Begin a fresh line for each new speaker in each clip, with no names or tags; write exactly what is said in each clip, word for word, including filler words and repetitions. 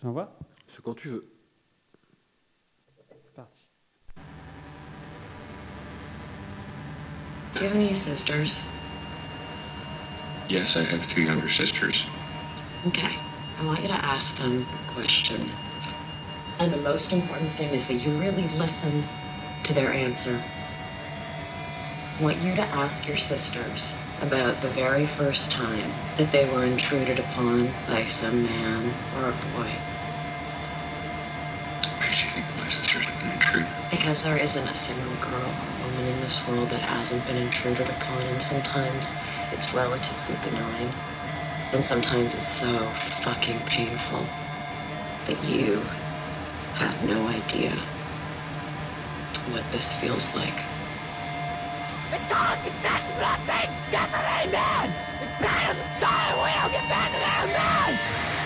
J'envoie ?
C'est quand tu veux.
C'est parti.
Do you have any sisters?
Yes, I have two younger sisters.
Okay. I want you to ask them a question. And the most important thing is that you really listen to their answer. I want you to ask your sisters about the very first time that they were intruded upon by some man or a boy.
Why do you think my sisters have been intruded?
Because there isn't a single girl or woman in this world that hasn't been intruded upon, and sometimes it's relatively benign, and sometimes it's so fucking painful that you have no idea what this feels like.
Because that's nothing separate, man! The pain of the sky, we don't get back to that, man!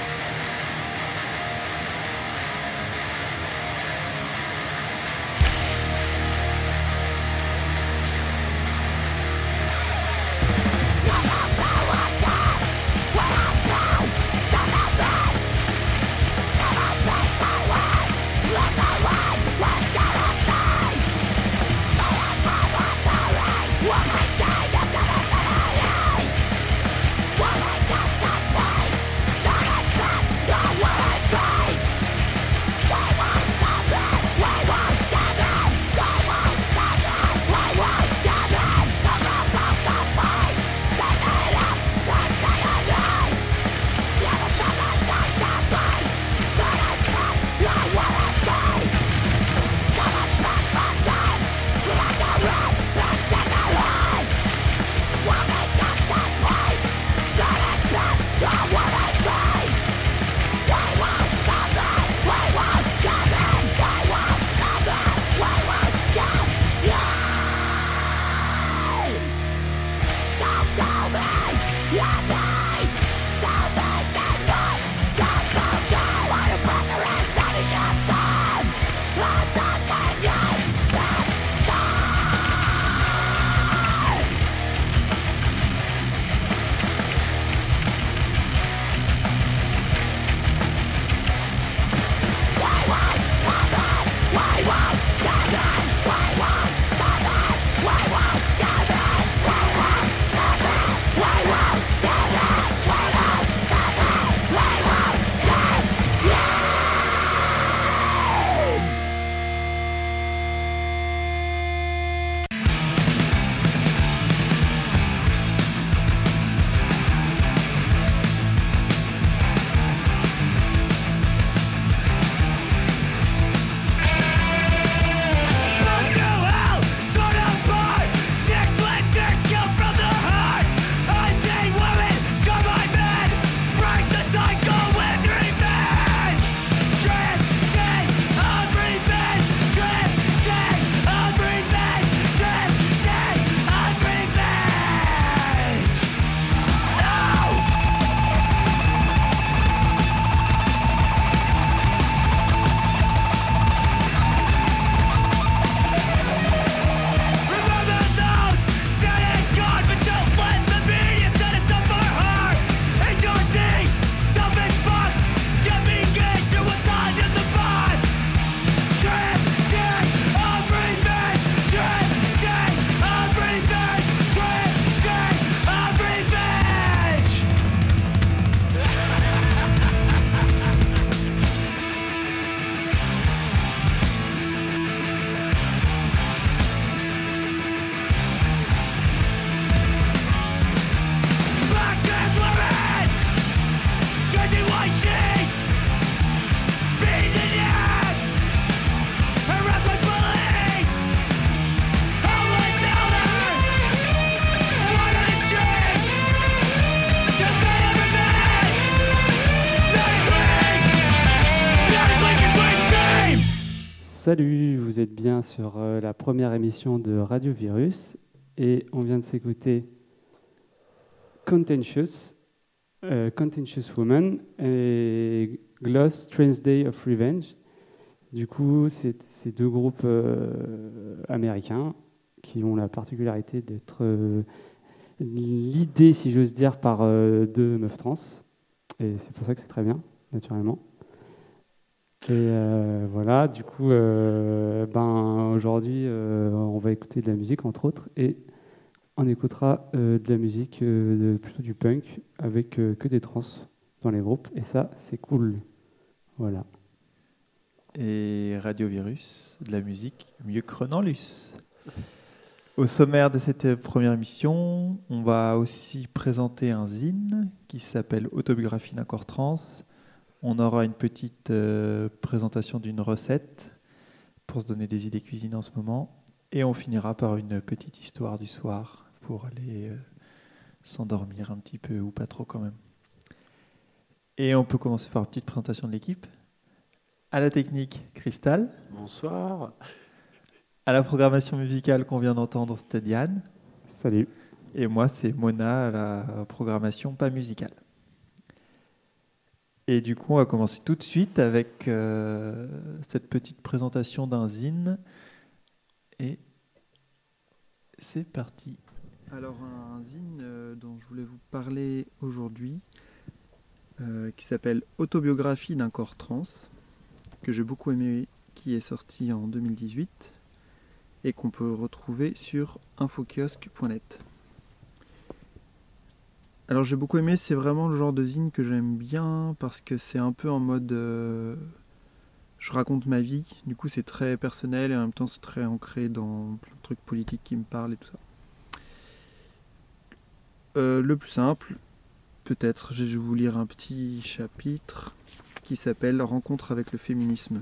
Salut, vous êtes bien sur euh, la première émission de Radio Virus et on vient de s'écouter Contentious, euh, Contentious Woman et Gloss, Trans Day of Revenge. Du coup, c'est ces deux groupes euh, américains qui ont la particularité d'être euh, l'idée, si j'ose dire, par euh, deux meufs trans. Et c'est pour ça que c'est très bien, naturellement. Et euh, voilà, du coup, euh, ben, aujourd'hui, euh, on va écouter de la musique, entre autres, et on écoutera euh, de la musique, euh, de, plutôt du punk, avec euh, que des trans dans les groupes, et ça, c'est cool. Voilà.
Et Radio Virus, de la musique mieux que Renan Luce. Au sommaire de cette première émission, on va aussi présenter un zine qui s'appelle Autobiographie d'un corps trans. On aura une petite euh, présentation d'une recette pour se donner des idées cuisine en ce moment. Et on finira par une petite histoire du soir pour aller euh, s'endormir un petit peu ou pas trop quand même. Et on peut commencer par une petite présentation de l'équipe. À la technique, Cristal.
Bonsoir.
À la programmation musicale qu'on vient d'entendre, c'était Diane.
Salut.
Et moi, c'est Mona à la programmation pas musicale. Et du coup, on va commencer tout de suite avec euh, cette petite présentation d'un zine. Et c'est parti.
Alors, un zine euh, dont je voulais vous parler aujourd'hui, euh, qui s'appelle Autobiographie d'un corps trans, que j'ai beaucoup aimé, qui est sorti en deux mille dix-huit et qu'on peut retrouver sur infokiosque point net. Alors j'ai beaucoup aimé, c'est vraiment le genre de zine que j'aime bien parce que c'est un peu en mode euh, je raconte ma vie, du coup c'est très personnel et en même temps c'est très ancré dans plein de trucs politiques qui me parlent et tout ça. Euh, le plus simple, peut-être, je vais vous lire un petit chapitre qui s'appelle Rencontre avec le féminisme.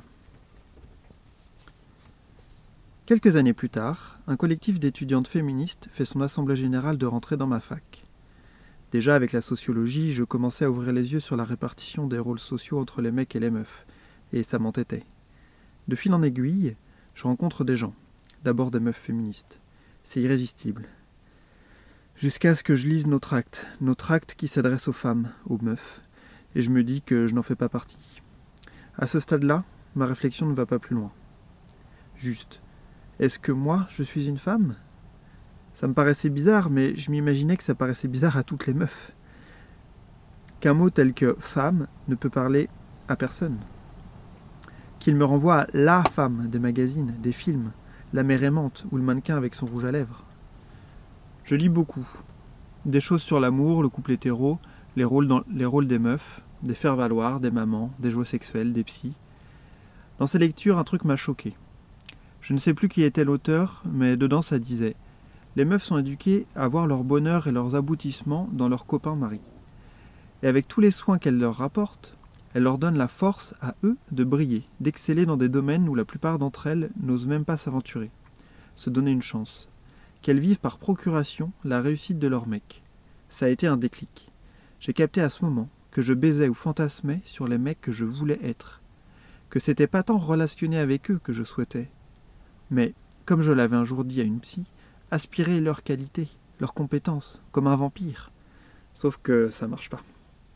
Quelques années plus tard, un collectif d'étudiantes féministes fait son assemblée générale de rentrée dans ma fac. Déjà avec la sociologie, je commençais à ouvrir les yeux sur la répartition des rôles sociaux entre les mecs et les meufs, et ça m'entêtait. De fil en aiguille, je rencontre des gens, d'abord des meufs féministes. C'est irrésistible. Jusqu'à ce que je lise nos tracts, nos tracts qui s'adressent aux femmes, aux meufs, et je me dis que je n'en fais pas partie. À ce stade-là, ma réflexion ne va pas plus loin. Juste, est-ce que moi, je suis une femme ? Ça me paraissait bizarre, mais je m'imaginais que ça paraissait bizarre à toutes les meufs. Qu'un mot tel que « femme » ne peut parler à personne. Qu'il me renvoie à la femme des magazines, des films, la mère aimante ou le mannequin avec son rouge à lèvres. Je lis beaucoup. Des choses sur l'amour, le couple hétéro, les rôles, dans, les rôles des meufs, des faire-valoir, des mamans, des jouets sexuels, des psys. Dans ces lectures, un truc m'a choqué. Je ne sais plus qui était l'auteur, mais dedans ça disait « Les meufs sont éduquées à voir leur bonheur et leurs aboutissements dans leurs copains maris. Et avec tous les soins qu'elles leur rapportent, elles leur donnent la force à eux de briller, d'exceller dans des domaines où la plupart d'entre elles n'osent même pas s'aventurer, se donner une chance. Qu'elles vivent par procuration la réussite de leur mec. Ça a été un déclic. J'ai capté à ce moment que je baisais ou fantasmais sur les mecs que je voulais être. Que c'était pas tant relationner avec eux que je souhaitais. Mais, comme je l'avais un jour dit à une psy, aspirer leurs qualités, leurs compétences, comme un vampire. Sauf que ça marche pas.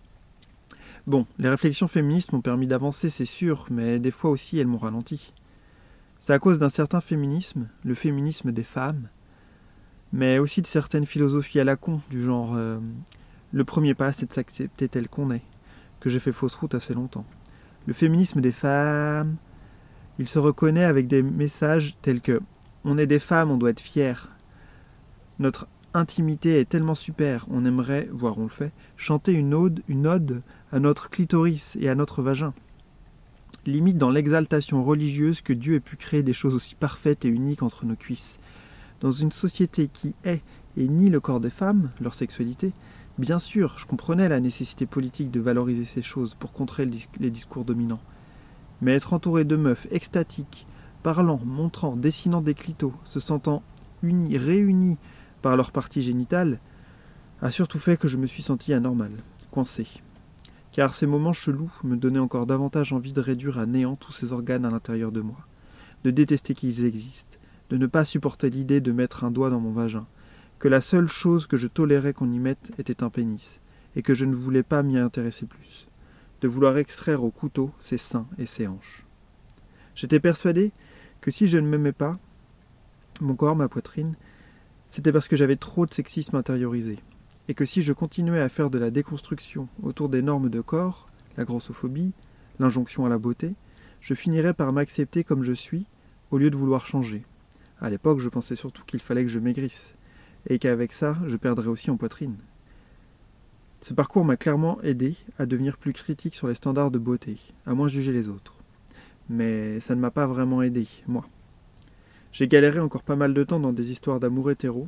Bon, les réflexions féministes m'ont permis d'avancer, c'est sûr, mais des fois aussi elles m'ont ralenti. C'est à cause d'un certain féminisme, le féminisme des femmes, mais aussi de certaines philosophies à la con, du genre euh, le premier pas c'est de s'accepter tel qu'on est, que j'ai fait fausse route assez longtemps. Le féminisme des femmes, il se reconnaît avec des messages tels que « on est des femmes, on doit être fiers », notre intimité est tellement super, on aimerait, voire on le fait, chanter une ode, une ode à notre clitoris et à notre vagin. Limite dans l'exaltation religieuse que Dieu ait pu créer des choses aussi parfaites et uniques entre nos cuisses. Dans une société qui est et nie le corps des femmes, leur sexualité, bien sûr, je comprenais la nécessité politique de valoriser ces choses pour contrer les discours dominants. Mais être entouré de meufs extatiques, parlant, montrant, dessinant des clitos, se sentant unis, réunis par leur partie génitale, a surtout fait que je me suis senti anormal, coincé. Car ces moments chelous me donnaient encore davantage envie de réduire à néant tous ces organes à l'intérieur de moi, de détester qu'ils existent, de ne pas supporter l'idée de mettre un doigt dans mon vagin, que la seule chose que je tolérais qu'on y mette était un pénis, et que je ne voulais pas m'y intéresser plus, de vouloir extraire au couteau ses seins et ses hanches. J'étais persuadé que si je ne m'aimais pas, mon corps, ma poitrine, c'était parce que j'avais trop de sexisme intériorisé, et que si je continuais à faire de la déconstruction autour des normes de corps, la grossophobie, l'injonction à la beauté, je finirais par m'accepter comme je suis, au lieu de vouloir changer. À l'époque, je pensais surtout qu'il fallait que je maigrisse, et qu'avec ça, je perdrais aussi en poitrine. Ce parcours m'a clairement aidé à devenir plus critique sur les standards de beauté, à moins juger les autres. Mais ça ne m'a pas vraiment aidé, moi. J'ai galéré encore pas mal de temps dans des histoires d'amour hétéro,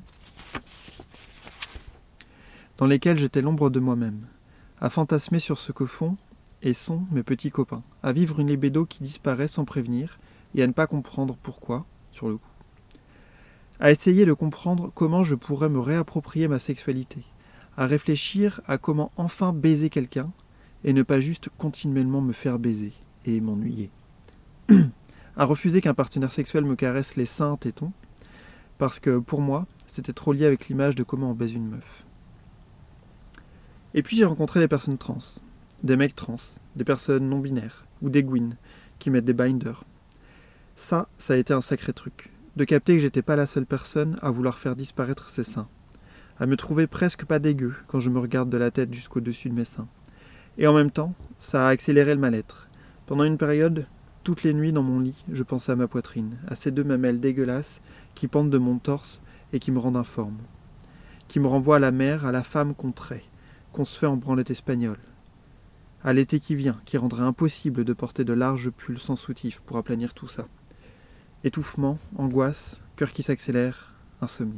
dans lesquelles j'étais l'ombre de moi-même, à fantasmer sur ce que font et sont mes petits copains, à vivre une libido qui disparaît sans prévenir et à ne pas comprendre pourquoi, sur le coup. À essayer de comprendre comment je pourrais me réapproprier ma sexualité, à réfléchir à comment enfin baiser quelqu'un et ne pas juste continuellement me faire baiser et m'ennuyer. À refuser qu'un partenaire sexuel me caresse les seins tétons, parce que pour moi, c'était trop lié avec l'image de comment on baise une meuf. Et puis j'ai rencontré des personnes trans, des mecs trans, des personnes non-binaires, ou des gwyn, qui mettent des binders. Ça, ça a été un sacré truc, de capter que j'étais pas la seule personne à vouloir faire disparaître ses seins, à me trouver presque pas dégueu quand je me regarde de la tête jusqu'au-dessus de mes seins. Et en même temps, ça a accéléré le mal-être. Pendant une période, toutes les nuits dans mon lit, je pensais à ma poitrine, à ces deux mamelles dégueulasses qui pendent de mon torse et qui me rendent informe, qui me renvoient à la mère, à la femme qu'on traite, qu'on se fait en branlette espagnole, à l'été qui vient, qui rendrait impossible de porter de larges pulls sans soutif pour aplanir tout ça. Étouffement, angoisse, cœur qui s'accélère, insomnie.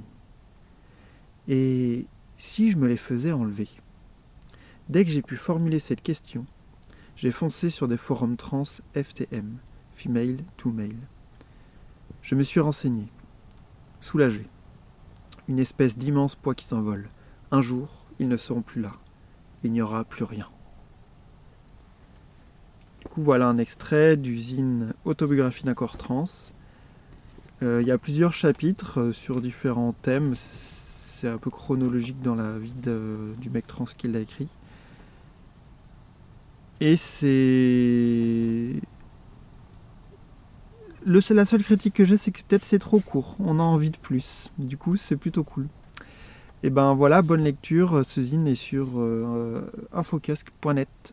Et si je me les faisais enlever? Dès que j'ai pu formuler cette question, j'ai foncé sur des forums trans F T M, Female to Male. Je me suis renseigné, soulagé. Une espèce d'immense poids qui s'envole. Un jour, ils ne seront plus là. Il n'y aura plus rien. Du coup, voilà un extrait d'Usine Autobiographie d'un corps trans. Euh, il y a plusieurs chapitres euh, sur différents thèmes. C'est un peu chronologique dans la vie de, du mec trans qui l'a écrit. Et c'est... Le, la seule critique que j'ai, c'est que peut-être c'est trop court. On a envie de plus. Du coup, c'est plutôt cool. Et ben voilà, bonne lecture. Ce zine est sur euh, infocasque point net.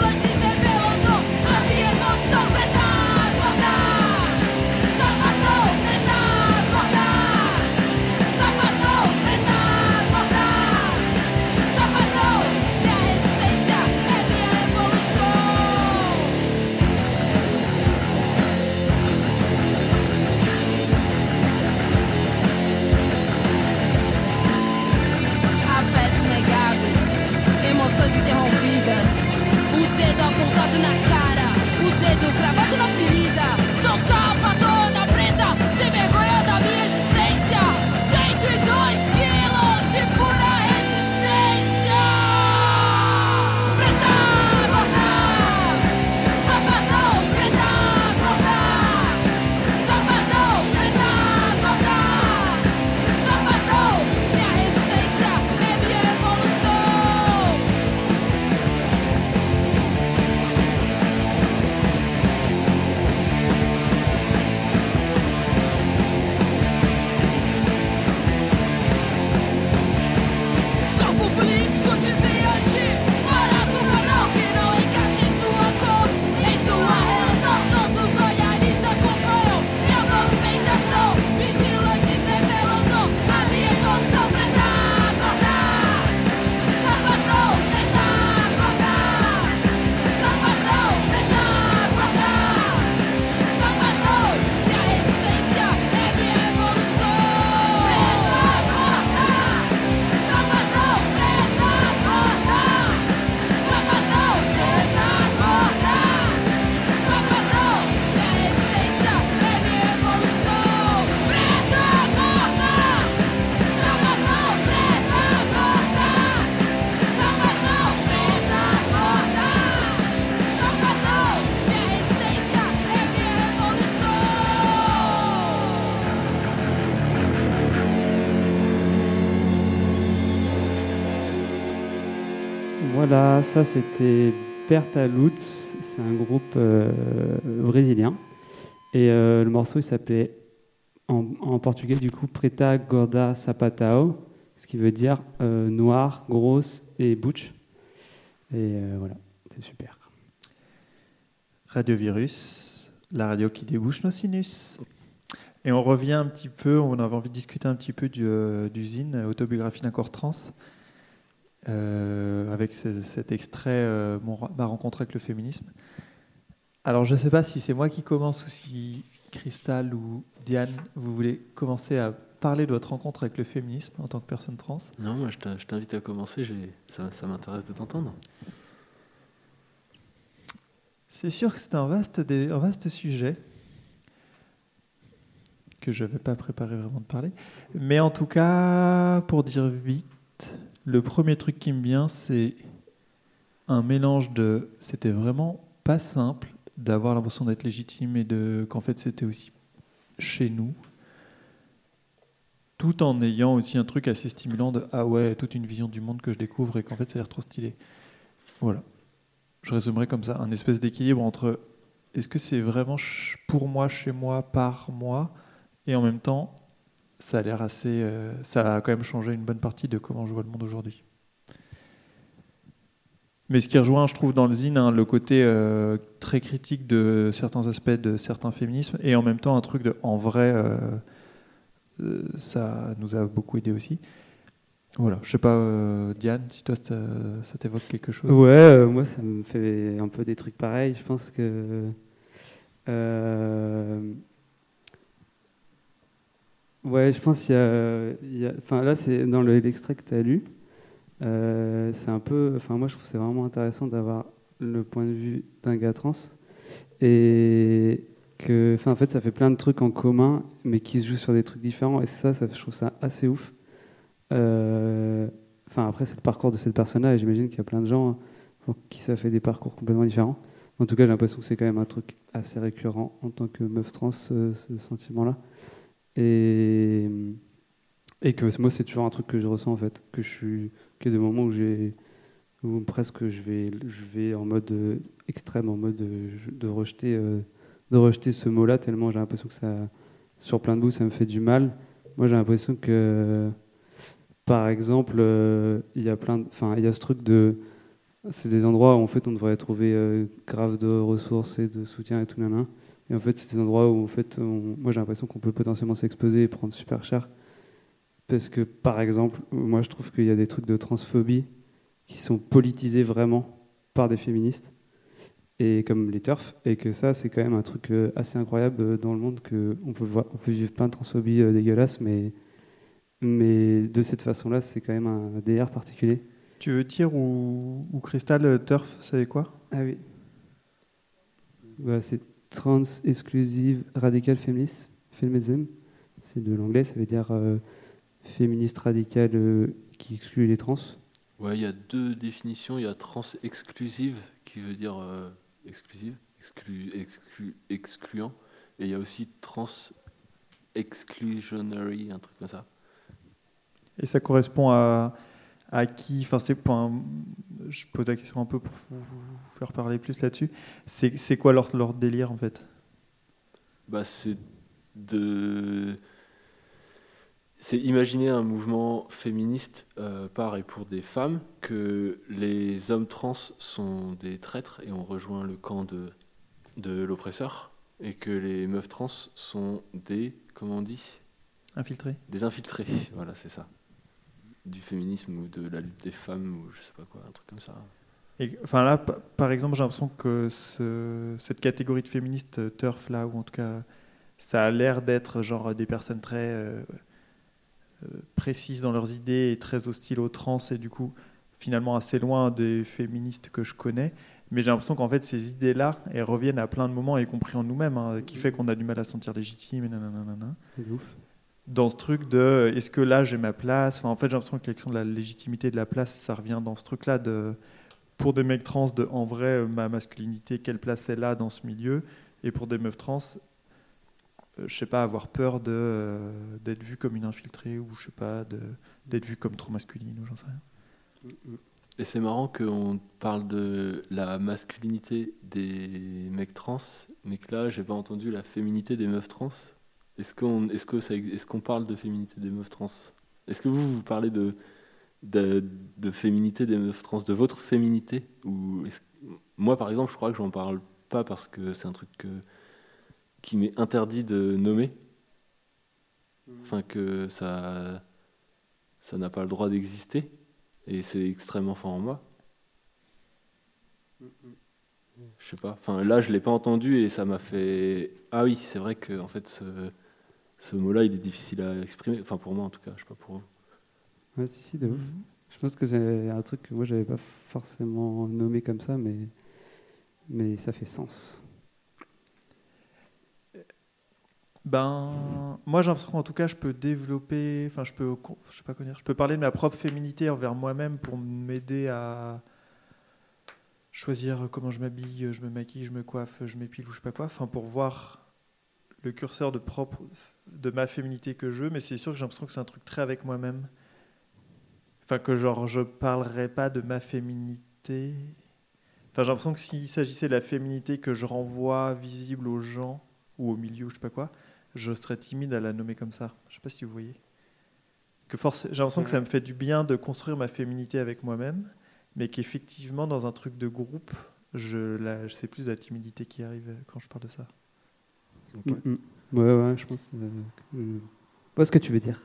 Vigilante revelou a minha condição preta. Guardar, só matou.
Voilà, ça c'était Berta Lutz, c'est un groupe euh, brésilien. Et euh, le morceau il s'appelait en, en portugais du coup Preta Gorda Sapatao, ce qui veut dire euh, noir, grosse et butch. Et euh, voilà, c'est super.
Radio Virus, la radio qui débouche nos sinus. Et on revient un petit peu, on avait envie de discuter un petit peu du, euh, du zine, Autobiographie d'un corps trans, euh, avec ce, cet extrait, euh, mon, ma rencontre avec le féminisme. Alors je ne sais pas si c'est moi qui commence ou si Cristal ou Diane, vous voulez commencer à parler de votre rencontre avec le féminisme en tant que personne trans.
Non, moi je t'invite à commencer, j'ai... Ça, ça m'intéresse de t'entendre.
C'est sûr que c'est un vaste, un vaste sujet que je ne vais pas préparer vraiment de parler. Mais en tout cas, pour dire vite, le premier truc qui me vient, c'est un mélange de... C'était vraiment pas simple d'avoir l'impression d'être légitime et de, qu'en fait c'était aussi chez nous, tout en ayant aussi un truc assez stimulant de « Ah ouais, toute une vision du monde que je découvre et qu'en fait ça a l'air trop stylé ». Voilà. Je résumerais comme ça, un espèce d'équilibre entre est-ce que c'est vraiment pour moi, chez moi, par moi, et en même temps, ça a l'air assez... Euh, ça a quand même changé une bonne partie de comment je vois le monde aujourd'hui. Mais ce qui rejoint, je trouve, dans le zine, hein, le côté euh, très critique de certains aspects de certains féminismes, et en même temps un truc de, en vrai, euh, euh, ça nous a beaucoup aidé aussi. Voilà, je sais pas, euh, Diane, si toi ça, ça t'évoque quelque chose.
Ouais, euh, moi ça me fait un peu des trucs pareils. Je pense que euh, ouais, je pense qu'il y a, il y a, enfin là c'est dans le, l'extrait que tu as lu. Euh, c'est un peu, enfin moi je trouve que c'est vraiment intéressant d'avoir le point de vue d'un gars trans et que, enfin en fait ça fait plein de trucs en commun, mais qui se jouent sur des trucs différents. Et ça, ça je trouve ça assez ouf. Euh, Enfin, après, c'est le parcours de cette personne-là, et j'imagine qu'il y a plein de gens pour qui ça fait des parcours complètement différents. En tout cas, j'ai l'impression que c'est quand même un truc assez récurrent en tant que meuf trans, ce, ce sentiment-là. Et, et que moi, c'est toujours un truc que je ressens, en fait. Que je suis, qu'il y a des moments où, j'ai, où presque je vais, je vais en mode euh, extrême, en mode de, de, rejeter, euh, de rejeter ce mot-là, tellement j'ai l'impression que ça, sur plein de bouts, ça me fait du mal. Moi, j'ai l'impression que... Par exemple, euh, il y a plein, enfin, il y a ce truc de, c'est des endroits où en fait on devrait trouver euh, grave de ressources et de soutien et tout nanana. Et en fait, c'est des endroits où en fait, on, moi j'ai l'impression qu'on peut potentiellement s'exposer et prendre super cher, parce que par exemple, moi je trouve qu'il y a des trucs de transphobie qui sont politisés vraiment par des féministes et comme les TERF, et que ça c'est quand même un truc euh, assez incroyable dans le monde, que on peut voir, on peut vivre plein de transphobie euh, dégueulasses, mais Mais de cette façon-là, c'est quand même un D R particulier.
Tu veux dire où, où Crystal Turf, c'est quoi ?
Ah oui. Bah, c'est Trans Exclusive Radical Feminist, Feminism. C'est de l'anglais, ça veut dire euh, féministe radical euh, qui exclut les trans.
Ouais, il y a deux définitions. Il y a trans exclusive qui veut dire euh, exclusive, exclu, exclu, excluant. Et il y a aussi trans exclusionary, un truc comme ça.
Et ça correspond à, à qui ? Enfin, c'est pour un, je pose la question un peu pour vous faire parler plus là-dessus. C'est, c'est quoi leur, leur délire en fait ?
Bah, c'est de, c'est imaginer un mouvement féministe euh, par et pour des femmes, que les hommes trans sont des traîtres et ont rejoint le camp de de l'oppresseur, et que les meufs trans sont des, comment on dit ?
Infiltrés.
Des infiltrés. Voilà, c'est ça. Du féminisme ou de la lutte des femmes ou je sais pas quoi, un truc comme ça.
Et, enfin là, p- par exemple, j'ai l'impression que ce, cette catégorie de féministes turf là, ou en tout cas, ça a l'air d'être genre des personnes très euh, euh, précises dans leurs idées et très hostiles aux trans, et du coup, finalement assez loin des féministes que je connais. Mais j'ai l'impression qu'en fait, ces idées-là, elles reviennent à plein de moments, y compris en nous-mêmes, hein, qui fait qu'on a du mal à se sentir légitime, et nanana.
C'est ouf.
Dans ce truc de est-ce que là j'ai ma place, enfin, en fait j'ai l'impression que la question de la légitimité de la place, ça revient dans ce truc là de, pour des mecs trans, de en vrai ma masculinité, quelle place elle a dans ce milieu, et pour des meufs trans, euh, je sais pas, avoir peur de, euh, d'être vue comme une infiltrée, ou je sais pas, de, d'être vue comme trop masculine, ou j'en sais rien.
Et c'est marrant qu'on parle de la masculinité des mecs trans, mais que là, j'ai pas entendu la féminité des meufs trans. Est-ce qu'on, est-ce que ça, est-ce qu'on parle de féminité des meufs trans? Est-ce que vous, vous parlez de, de, de féminité des meufs trans, de votre féminité? Ou est-ce, moi, par exemple, je crois que j'en parle pas parce que c'est un truc que, qui m'est interdit de nommer. Enfin, que ça, ça n'a pas le droit d'exister. Et c'est extrêmement fort en moi. Je sais pas. Enfin, là, je l'ai pas entendu et ça m'a fait. Ah oui, c'est vrai que en fait, ce, ce mot-là, il est difficile à exprimer. Enfin, pour moi, en tout cas, je sais pas pour vous.
Ouais, si, si, de ouf. Je pense que c'est un truc que moi, j'avais pas forcément nommé comme ça, mais, mais ça fait sens.
Ben, moi j'ai l'impression qu'en tout cas je peux développer, enfin je peux, je sais pas quoi dire, je peux parler de ma propre féminité envers moi-même pour m'aider à choisir comment je m'habille, je me maquille, je me coiffe, je m'épile ou je sais pas quoi, enfin pour voir le curseur de propre de ma féminité que je veux, mais c'est sûr que j'ai l'impression que c'est un truc très avec moi-même, enfin que genre je parlerai pas de ma féminité, enfin j'ai l'impression que s'il s'agissait de la féminité que je renvoie visible aux gens ou au milieu, je sais pas quoi, je serais timide à la nommer comme ça. Je sais pas si vous voyez. Que force, j'ai l'impression
Ouais.
que ça me fait du bien de construire ma féminité avec moi-même, mais qu'effectivement, dans un truc de groupe, je, la, c'est plus la timidité qui arrive quand je parle de ça.
Okay. Mm-hmm. Ouais, ouais, je pense. Euh, que, je vois ce que tu veux dire.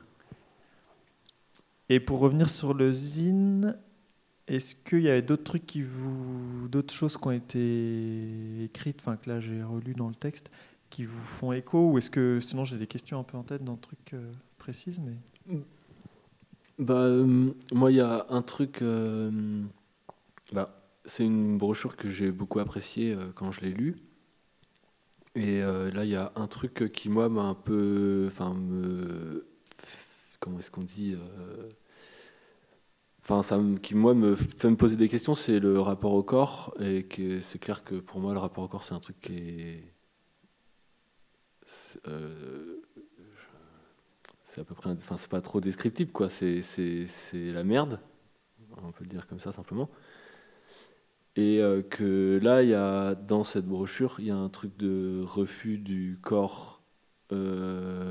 Et pour revenir sur le zine, est-ce qu'il y avait d'autres trucs qui vous, d'autres choses qui ont été écrites, enfin que là j'ai relu dans le texte, qui vous font écho, ou est-ce que sinon j'ai des questions un peu en tête dans le truc euh, précis, mais
bah euh, moi il y a un truc, euh, bah c'est une brochure que j'ai beaucoup appréciée euh, quand je l'ai lue, et euh, là il y a un truc qui moi m'a un peu, enfin me, comment est-ce qu'on dit, enfin euh, ça me, qui moi me fait me poser des questions, c'est le rapport au corps, et que c'est clair que pour moi le rapport au corps c'est un truc qui est C'est, euh, c'est à peu près, enfin c'est pas trop descriptible quoi, c'est, c'est, c'est la merde, on peut le dire comme ça simplement. Et euh, que là il y a dans cette brochure il y a un truc de refus du corps, euh,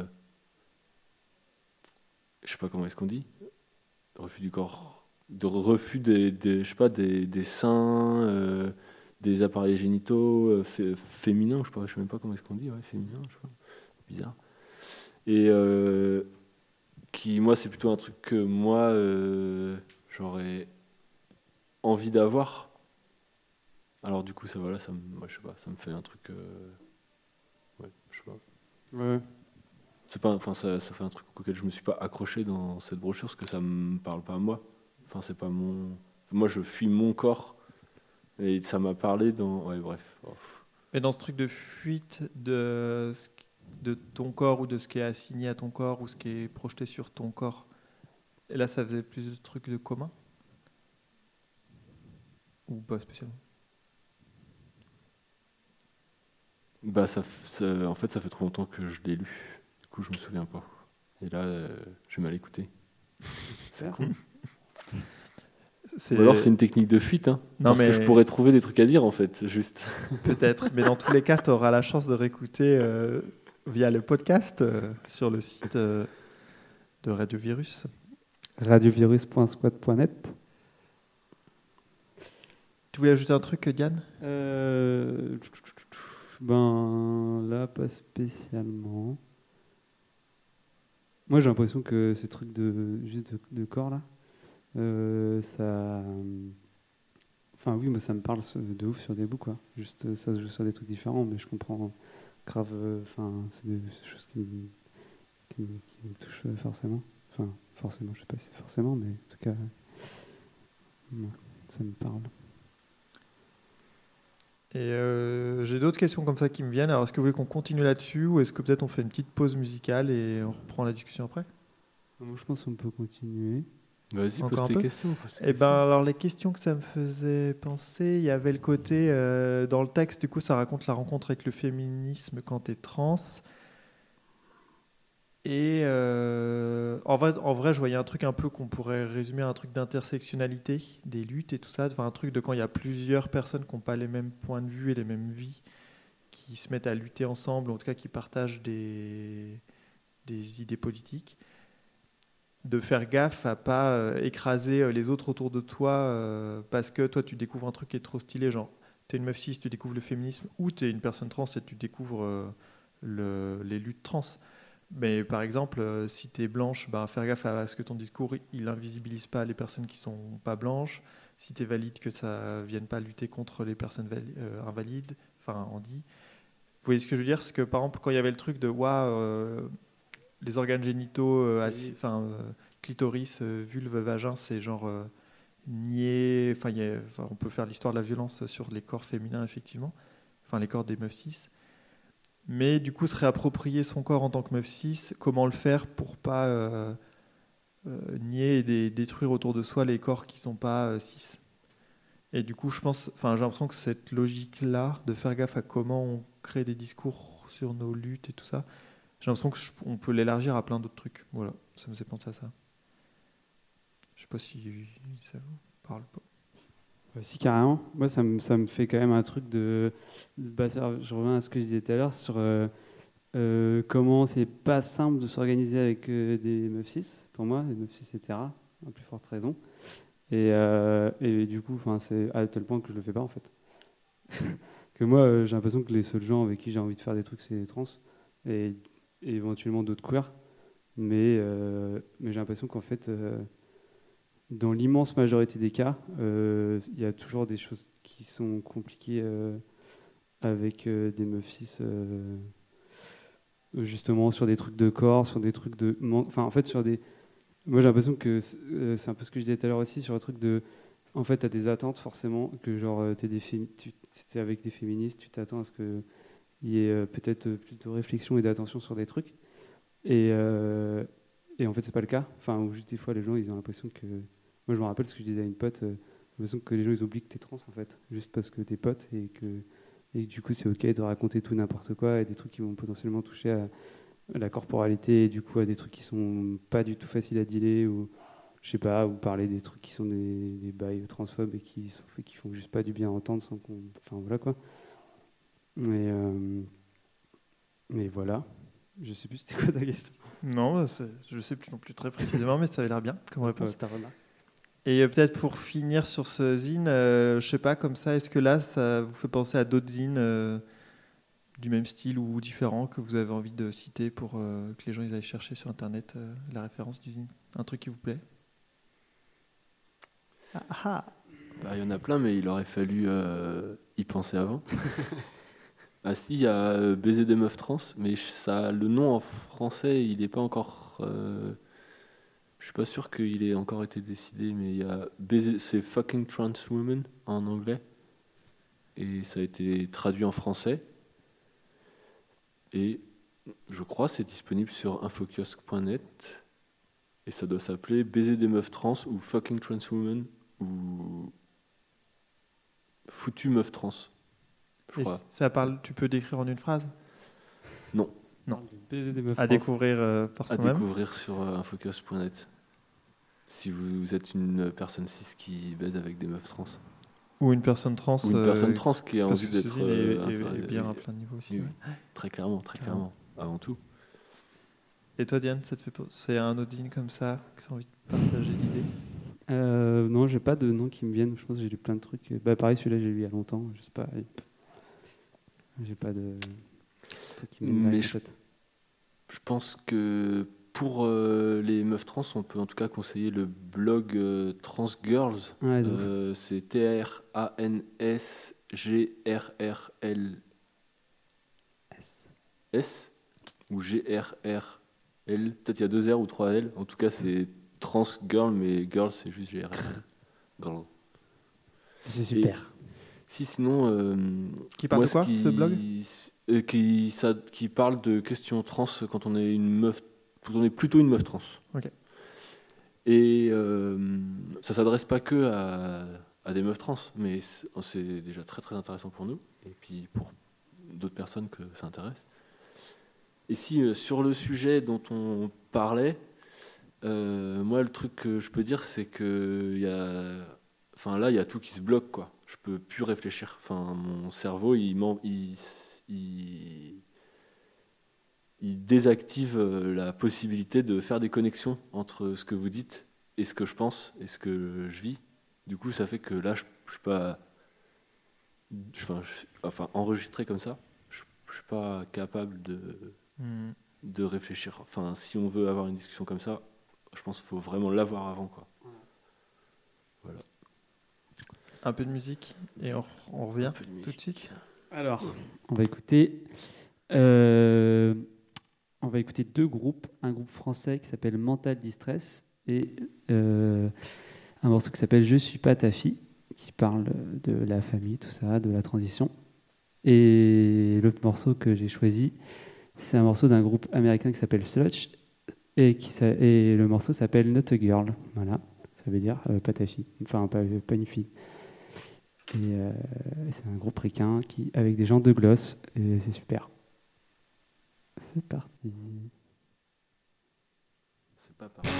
je sais pas comment est-ce qu'on dit, refus du corps, de refus des, des je sais pas des, des seins, euh, des appareils génitaux euh, fé, féminins, je sais pas, je sais même pas comment est-ce qu'on dit, ouais féminin, je sais pas. Bizarre. Et euh, qui, moi, c'est plutôt un truc que moi, euh, j'aurais envie d'avoir. Alors, du coup, ça, voilà, ça, moi, je sais pas, ça me fait un truc. Euh, ouais, je sais pas.
Ouais.
C'est pas, enfin, ça, ça fait un truc auquel je me suis pas accroché dans cette brochure, parce que ça me parle pas à moi. Enfin, c'est pas mon. Moi, je fuis mon corps, et ça m'a parlé dans. Ouais, bref. Oh.
Mais dans ce truc de fuite de de ton corps ou de ce qui est assigné à ton corps ou ce qui est projeté sur ton corps. Et là, ça faisait plus de trucs de commun? Ou pas spécialement?
Bah, ça, ça, en fait, ça fait trop longtemps que je l'ai lu. Du coup, je me souviens pas. Et là, euh, j'ai mal écouté. C'est cool.
C'est...
Ou alors, c'est une technique de fuite. Hein,
non,
parce
mais...
que je pourrais trouver des trucs à dire, en fait. Juste.
Peut-être. Mais dans tous les cas, tu auras la chance de réécouter... Euh... via le podcast euh, sur le site euh, de Radio Virus.
radiovirus point squad point net.
Tu voulais ajouter un truc, Diane?
euh, Ben là, pas spécialement. Moi, j'ai l'impression que ce truc de juste de, de corps là, euh, ça. Enfin oui, moi ça me parle de ouf sur des bouts quoi. Juste ça se joue sur des trucs différents, mais je comprends. Grave, enfin, euh, c'est des choses qui me, qui, me, qui me touchent forcément. Enfin, forcément, je sais pas si c'est forcément, mais en tout cas, ouais, ça me parle.
Et euh, j'ai d'autres questions comme ça qui me viennent. Alors, est-ce que vous voulez qu'on continue là-dessus ou est-ce que peut-être on fait une petite pause musicale et on reprend la discussion après?
Moi, je pense qu'on peut continuer.
Vas-y,
Encore
pose tes
peu
questions. Pose tes
Eh
questions.
ben, alors les questions que ça me faisait penser, il y avait le côté euh, dans le texte, du coup, ça raconte la rencontre avec le féminisme quand t'es trans. Et euh,
en, vrai, en vrai, je voyais un truc un peu qu'on pourrait résumer à un truc d'intersectionnalité des luttes et tout ça. Enfin, un truc de quand il y a plusieurs personnes qui n'ont pas les mêmes points de vue et les mêmes vies, qui se mettent à lutter ensemble, en tout cas qui partagent des, des idées politiques. De faire gaffe à pas euh, écraser les autres autour de toi euh, parce que toi, tu découvres un truc qui est trop stylé, genre t'es une meuf cis, tu découvres le féminisme, ou t'es une personne trans et tu découvres euh, le, les luttes trans. Mais par exemple, euh, si t'es blanche, bah, faire gaffe à, à ce que ton discours il invisibilise pas les personnes qui sont pas blanches. Si t'es valide, que ça vienne pas lutter contre les personnes vali- euh, invalides. Enfin, on dit. Vous voyez ce que je veux dire? C'est que par exemple, quand il y avait le truc de waouh, euh, les organes génitaux, euh, assi- enfin euh, clitoris, euh, vulve, vagin, c'est genre euh, nier. Enfin, il y a- enfin, on peut faire l'histoire de la violence sur les corps féminins, effectivement. Enfin, les corps des meufs cis. Mais du coup, se réapproprier son corps en tant que meuf cis, comment le faire pour pas euh, euh, nier et dé- détruire autour de soi les corps qui sont pas euh, cis. Et du coup, je pense, enfin, j'ai l'impression que cette logique-là, de faire gaffe à comment on crée des discours sur nos luttes et tout ça, j'ai l'impression que je- on peut l'élargir à plein d'autres trucs. Voilà, ça me fait penser à ça. Je sais pas si ça vous parle pas.
Euh, Si, carrément. Moi, ça me, ça me fait quand même un truc de. de- bah, ça, je reviens à ce que je disais tout à l'heure sur euh, euh, comment c'est pas simple de s'organiser avec euh, des meufs cis, pour moi, des meufs cis hétéras, à plus forte raison. Et, euh, et du coup, c'est à tel point que je le fais pas, en fait. Que moi, euh, j'ai l'impression que les seuls gens avec qui j'ai envie de faire des trucs, c'est les trans et, et éventuellement d'autres queers. Mais, euh, mais j'ai l'impression qu'en fait. Euh, Dans l'immense majorité des cas, euh, il y a toujours des choses qui sont compliquées euh, avec euh, des meufs cis, euh, justement sur des trucs de corps, sur des trucs de... man- Enfin, en fait, sur des... Moi, j'ai l'impression que c'est euh, c'est un peu ce que je disais tout à l'heure aussi, sur un truc de... En fait, tu as des attentes, forcément, que genre, euh, t'es des fé- tu es avec des féministes, tu t'attends à ce qu'il y ait euh, peut-être plus de réflexion et d'attention sur des trucs. Et, euh, et en fait, c'est pas le cas. Enfin, ou juste des fois, les gens, ils ont l'impression que... Moi, je me rappelle ce que je disais à une pote, euh, j'ai l'impression que les gens, ils oublient que t'es trans, en fait, juste parce que t'es pote, et que, et que du coup, c'est OK de raconter tout n'importe quoi, et des trucs qui vont potentiellement toucher à, à la corporalité, et du coup, à des trucs qui sont pas du tout faciles à dealer, ou, je sais pas, ou parler des trucs qui sont des, des bails transphobes, et qui, sont, et qui font juste pas du bien à entendre, sans qu'on... Enfin, voilà, quoi. Et, euh, et voilà. Je sais plus c'était quoi ta question.
Non, c'est- je sais plus non plus très précisément, mais ça avait l'air bien comme réponse.
Ta remarque.
Et euh, peut-être pour finir sur ce zine, euh, je sais pas, comme ça, est-ce que là, ça vous fait penser à d'autres zines euh, du même style ou différents que vous avez envie de citer pour euh, que les gens ils aillent chercher sur Internet euh, la référence du zine? Un truc qui vous plaît? Ah, ah.
Bah, il y en a plein, mais il aurait fallu euh, y penser avant. Ah si, il y a euh, Baiser des meufs trans, mais ça, le nom en français, il n'est pas encore... Euh, je suis pas sûr qu'il ait encore été décidé, mais il y a Baiser, c'est Fucking Trans Woman en anglais, et ça a été traduit en français. Et je crois c'est disponible sur infokiosque point net, et ça doit s'appeler Baiser des meufs trans ou Fucking Trans Woman ou Foutu meuf trans. Je
Et
crois.
ça parle, tu peux décrire en une phrase?
Non.
Non.
Baiser des meufs
À
trans.
découvrir euh, par
À
soi-même.
découvrir sur euh, infokiosque point net. Si vous êtes une personne cis qui baise avec des meufs trans.
Ou une personne trans.
Ou une
euh,
personne trans qui a
parce
envie
que
d'être...
Suzine
euh,
est, est-
inter-
est bien
oui,
à plein de niveaux aussi.
oui,
ouais.
oui. Très clairement, très
Clairement.
clairement. Avant tout.
Et toi, Diane, ça te fait pas- c'est un autre zine comme ça que tu as envie de partager l'idée?
Euh, non, j'ai pas de noms qui me viennent. Je pense que j'ai lu plein de trucs. Bah, pareil, celui-là, j'ai lu il y a longtemps. Je sais pas. J'ai pas de trucs qui me viennent
Mais
direct en
je-
tête.
Je pense que pour euh, les meufs trans, on peut en tout cas conseiller le blog euh, Trans Girls.
Ouais, de ouf.
Euh, c'est T R A N S G R R L
S.
S ou G R R L. Peut-être il y a deux R ou trois L. En tout cas, c'est Trans Girl, mais Girl, c'est juste G R R. Girl.
C'est super.
Si sinon, euh,
Qui parle
moi,
de quoi,
qui,
ce blog?
euh, qui, ça, qui parle de questions trans quand on est une meuf, quand on est plutôt une meuf trans.
Ok.
Et euh, ça s'adresse pas que à, à des meufs trans, mais c'est, c'est déjà très très intéressant pour nous et puis pour d'autres personnes que ça intéresse. Et si euh, sur le sujet dont on parlait, Euh, moi, le truc que je peux dire, c'est que il y a, enfin là, il y a tout qui se bloque, quoi. Je peux plus réfléchir. Enfin, mon cerveau, il, m'en- il, il, il désactive euh, la possibilité de faire des connexions entre ce que vous dites et ce que je pense et ce que je vis. Du coup, ça fait que là, je, je suis pas, enfin, je- enfin, enregistré comme ça, je, je suis pas capable de,
Hmm.
de réfléchir. Enfin, si on veut avoir une discussion comme ça, je pense qu'il faut vraiment l'avoir avant, quoi. Voilà.
Un peu de musique et on, on revient
Un peu de
tout de
musique.
suite.
Alors, on va écouter, euh, on va écouter deux groupes, un groupe français qui s'appelle Mental Distress et euh, un morceau qui s'appelle Je suis pas ta fille, qui parle de la famille, tout ça, de la transition. Et l'autre morceau que j'ai choisi, c'est un morceau d'un groupe américain qui s'appelle Sludge et, qui, s'a- et le morceau s'appelle Not a Girl. Voilà, ça veut dire euh, pas ta fille, enfin pas, pas une fille. Et euh, c'est un groupe ricain qui, avec des gens de gloss, et c'est super. C'est parti.
C'est pas pareil.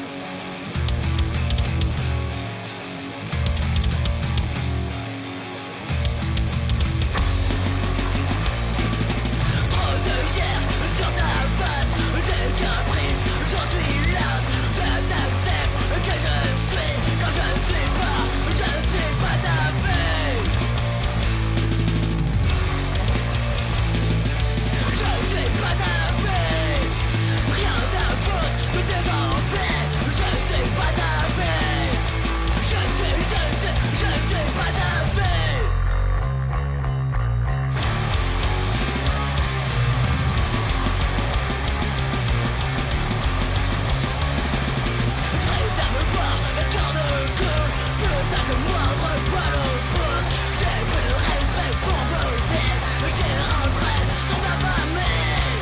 Trop de hier sur ta face, des caprices, j'en suis las de t'accepter que je suis quand je ne suis pas, je ne suis pas ta fille. Je ne suis pas ta fille, rien à foutre de tes envies, je ne suis pas ta fille. Je ne suis, je ne suis, je ne suis pas ta fille. J'arrive à me voir, le cœur de cœur, putain que moindre poil au bout. J'ai plus de respect pour vos vies, j'ai rentré sur ma famille.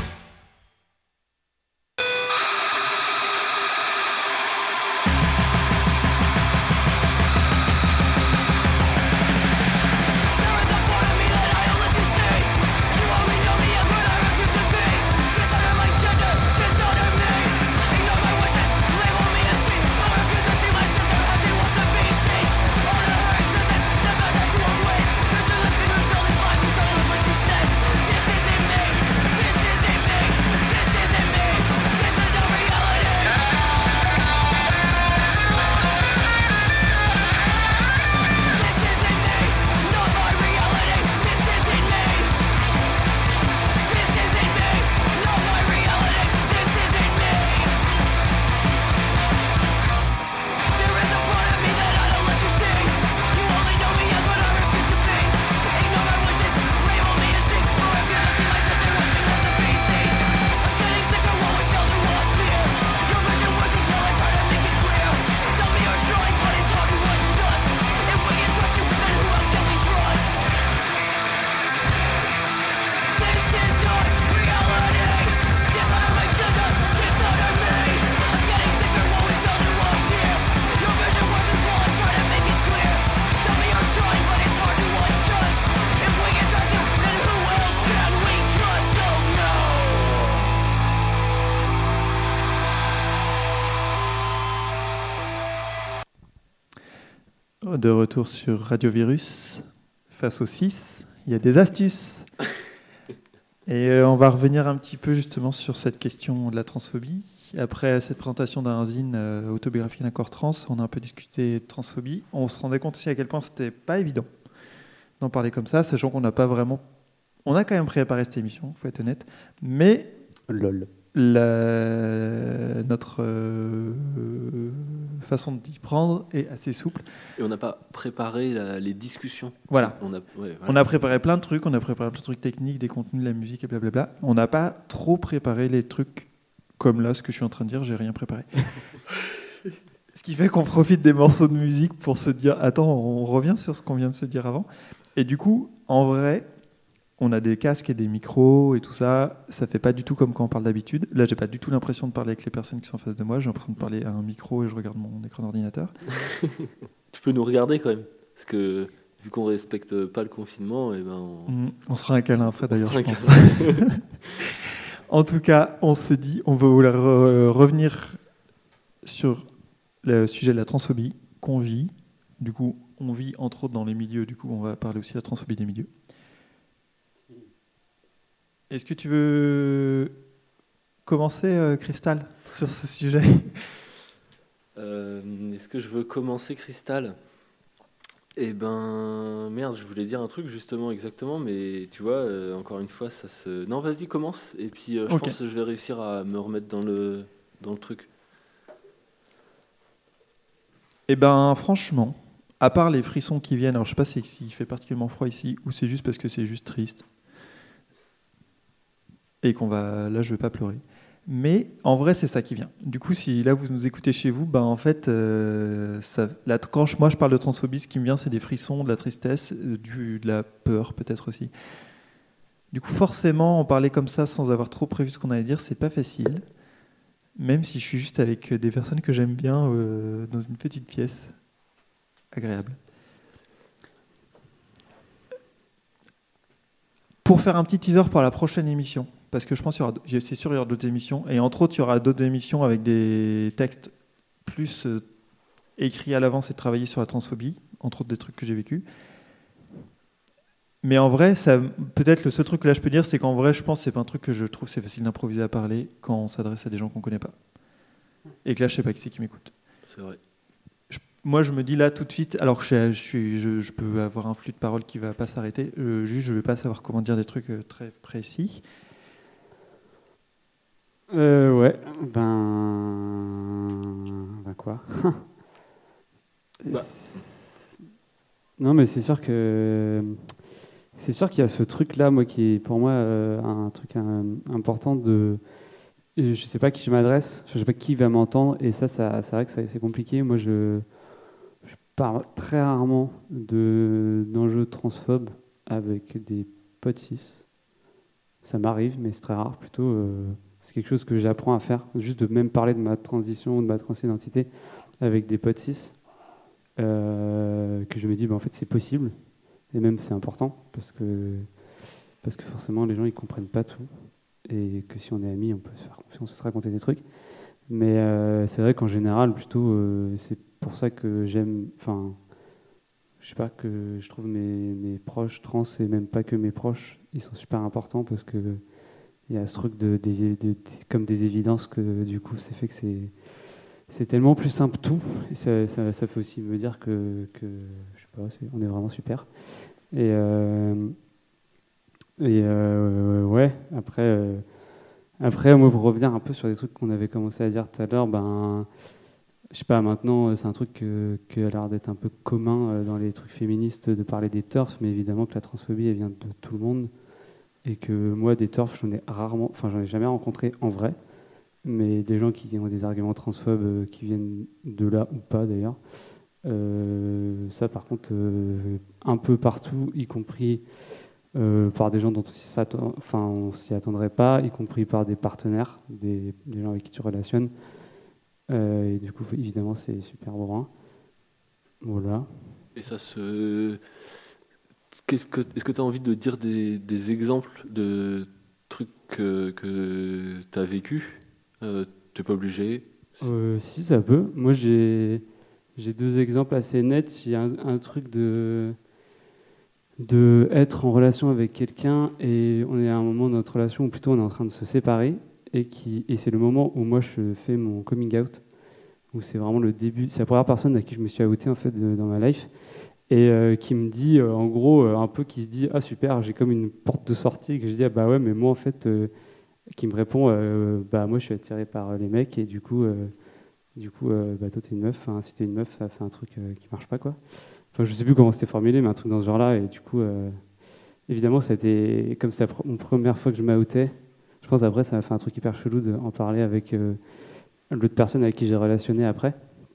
There is a part of me that I don't let you see. You only know me as what I refuse to be. Dishonor my gender, dishonor me. Ignore my wishes, label me a sheep. I refuse to see my sister how she wants to be seen. Honor her existence, never had to own ways. This is a female building life, who don't know what she says. This isn't me, this isn't me, this isn't me. This is no reality. This isn't me, not my reality. This isn't me. This isn't me, not my reality. This isn't me. There is a part of me that I don't let you see. You only know me as what I refuse to be. Ignore my wishes, label me a sheep. I refuse to see my sister what she wants to be seen. I'm getting sicker while we fail to appear. Your vision worsens while I try to make it clear. Tell me you're trying, but it's hard to adjust. If we can trust you, then who else can we trust? This is not reality. Dishonor my gender, dishonor me. I'm getting sicker while we fail to appear. Your vision worsens while I try to make it clear. Tell me you're trying, but it's hard to adjust. If we can trust you, then who else can we trust? Oh no.
De retour sur Radio Virus, face aux six, il y a des astuces. Et euh, on va revenir un petit peu justement sur cette question de la transphobie. Après cette présentation d'un zine euh, autobiographique d'un corps trans, on a un peu discuté de transphobie. On se rendait compte aussi à quel point c'était pas évident d'en parler comme ça, sachant qu'on n'a pas vraiment... On a quand même préparé cette émission, il faut être honnête, mais
Lol.
la... notre euh, façon d'y prendre est assez souple.
Et on n'a pas préparé la- les discussions.
Voilà.
On a, ouais, voilà.
On a préparé plein de trucs, on a préparé plein de trucs techniques, des contenus, de la musique et blablabla. On n'a pas trop préparé les trucs comme là, ce que je suis en train de dire, j'ai rien préparé. Ce qui fait qu'on profite des morceaux de musique pour se dire, attends, on revient sur ce qu'on vient de se dire avant. Et du coup, en vrai, on a des casques et des micros et tout ça. Ça fait pas du tout comme quand on parle d'habitude. Là, j'ai pas du tout l'impression de parler avec les personnes qui sont en face de moi. J'ai l'impression de parler à un micro et je regarde mon écran d'ordinateur.
Tu peux nous regarder quand même. Parce que vu qu'on respecte pas le confinement, et ben on...
Mmh, on se fera un câlin après
on se
d'ailleurs,
fera
je
un
pense. En tout cas, on se dit, on va vouloir re- revenir sur le sujet de la transphobie qu'on vit. Du coup, on vit entre autres dans les milieux. Du coup, on va parler aussi de la transphobie des milieux. Est-ce que tu veux commencer, euh, Cristal, sur ce sujet ?
Euh, est-ce que je veux commencer, Cristal ? Eh ben, merde, je voulais dire un truc justement, exactement, mais tu vois, euh, encore une fois, ça se... Non, vas-y, commence, et puis euh, je
Ok.
pense que je vais réussir à me remettre dans le, dans le truc.
Eh ben, franchement, à part les frissons qui viennent, alors je sais pas si s'il fait particulièrement froid ici, ou c'est juste parce que c'est juste triste, et qu'on va... Là, je vais pas pleurer. Mais en vrai, c'est ça qui vient. Du coup, si là, vous nous écoutez chez vous, ben, en fait, euh, ça, là, quand je, moi, je parle de transphobie, ce qui me vient, c'est des frissons, de la tristesse, euh, du, de la peur, peut-être aussi. Du coup, forcément, en parler comme ça, sans avoir trop prévu ce qu'on allait dire, c'est pas facile. Même si je suis juste avec des personnes que j'aime bien euh, dans une petite pièce. Agréable. Pour faire un petit teaser pour la prochaine émission, parce que je pense qu'il y aura, c'est sûr, il y aura d'autres émissions, et entre autres, il y aura d'autres émissions avec des textes plus euh, écrits à l'avance et travaillés sur la transphobie, entre autres des trucs que j'ai vécus. Mais en vrai, ça, peut-être le seul truc que là je peux dire, c'est qu'en vrai, je pense que c'est pas un truc que je trouve c'est facile d'improviser à parler quand on s'adresse à des gens qu'on connaît pas. Et que là, je sais pas qui c'est qui m'écoute.
C'est vrai.
Je, moi, je me dis là tout de suite, alors que je, je, suis, je, je peux avoir un flux de paroles qui va pas s'arrêter, euh, juste je vais pas savoir comment dire des trucs euh, très précis.
Euh, ouais, ben... Ben quoi
Bah.
Non, mais c'est sûr que... C'est sûr qu'il y a ce truc-là, moi, qui est pour moi euh, un truc un, important de... Je sais pas qui je m'adresse, je sais pas qui va m'entendre, et ça, ça c'est vrai que ça, c'est compliqué. Moi, je, je parle très rarement de, d'enjeux transphobes avec des potes cis. Ça m'arrive, mais c'est très rare. Plutôt, euh, c'est quelque chose que j'apprends à faire, juste de même parler de ma transition, de ma transidentité avec des potes cis, euh, que je me dis, bah, en fait, c'est possible, et même c'est important, parce que, parce que forcément, les gens, ils comprennent pas tout. Et que si on est amis, on peut se faire confiance, se raconter des trucs. Mais euh, c'est vrai qu'en général, plutôt, euh, c'est pour ça que j'aime... Enfin, je sais pas, que je trouve mes, mes proches trans, et même pas que mes proches, ils sont super importants, parce que il y a ce truc de, de, de, de, comme des évidences que du coup, c'est fait que c'est, c'est tellement plus simple tout. Et ça, ça, ça fait aussi me dire que, que je sais pas, c'est, on est vraiment super. Et... Euh, Et euh, ouais, après, euh, après, moi, pour revenir un peu sur des trucs qu'on avait commencé à dire tout à l'heure, ben, je sais pas, maintenant, c'est un truc que, qui a l'air d'être un peu commun dans les trucs féministes de parler des turfs, mais évidemment que la transphobie, elle vient de tout le monde, et que moi, des turfs, j'en ai rarement, enfin, j'en ai jamais rencontré en vrai, mais des gens qui ont des arguments transphobes qui viennent de là ou pas d'ailleurs, euh, ça, par contre, euh, un peu partout, y compris Euh, par des gens dont on s'attend, enfin, on s'y attendrait pas, y compris par des partenaires, des, des gens avec qui tu relationnes. Euh, et du coup, évidemment, c'est super bourrin. Voilà.
Et ça se... Qu'est-ce que... Est-ce que tu as envie de dire des, des exemples de trucs que, que tu as vécu euh, tu n'es pas obligé.
Euh, si, ça peut. Moi, j'ai, j'ai deux exemples assez nets. J'ai un, un truc de... de être en relation avec quelqu'un et on est à un moment de notre relation où plutôt on est en train de se séparer et, qui, et c'est le moment où moi je fais mon coming out, où c'est vraiment le début, c'est la première personne à qui je me suis outé en fait de, dans ma life et euh, qui me dit euh, en gros euh, un peu qui se dit ah super, j'ai comme une porte de sortie, et que je dis ah bah ouais mais moi en fait euh, qui me répond euh, bah moi je suis attiré par les mecs et du coup euh, du coup euh, bah toi t'es une meuf, hein, si t'es une meuf ça fait un truc euh, qui marche pas quoi. Enfin, je sais plus comment c'était formulé, mais un truc dans ce genre-là. Et du coup, euh, évidemment, ça a été, comme c'est la pr- première fois que je m'outais, je pense après, ça m'a fait un truc hyper chelou d'en parler avec euh, l'autre personne avec qui j'ai relationné après,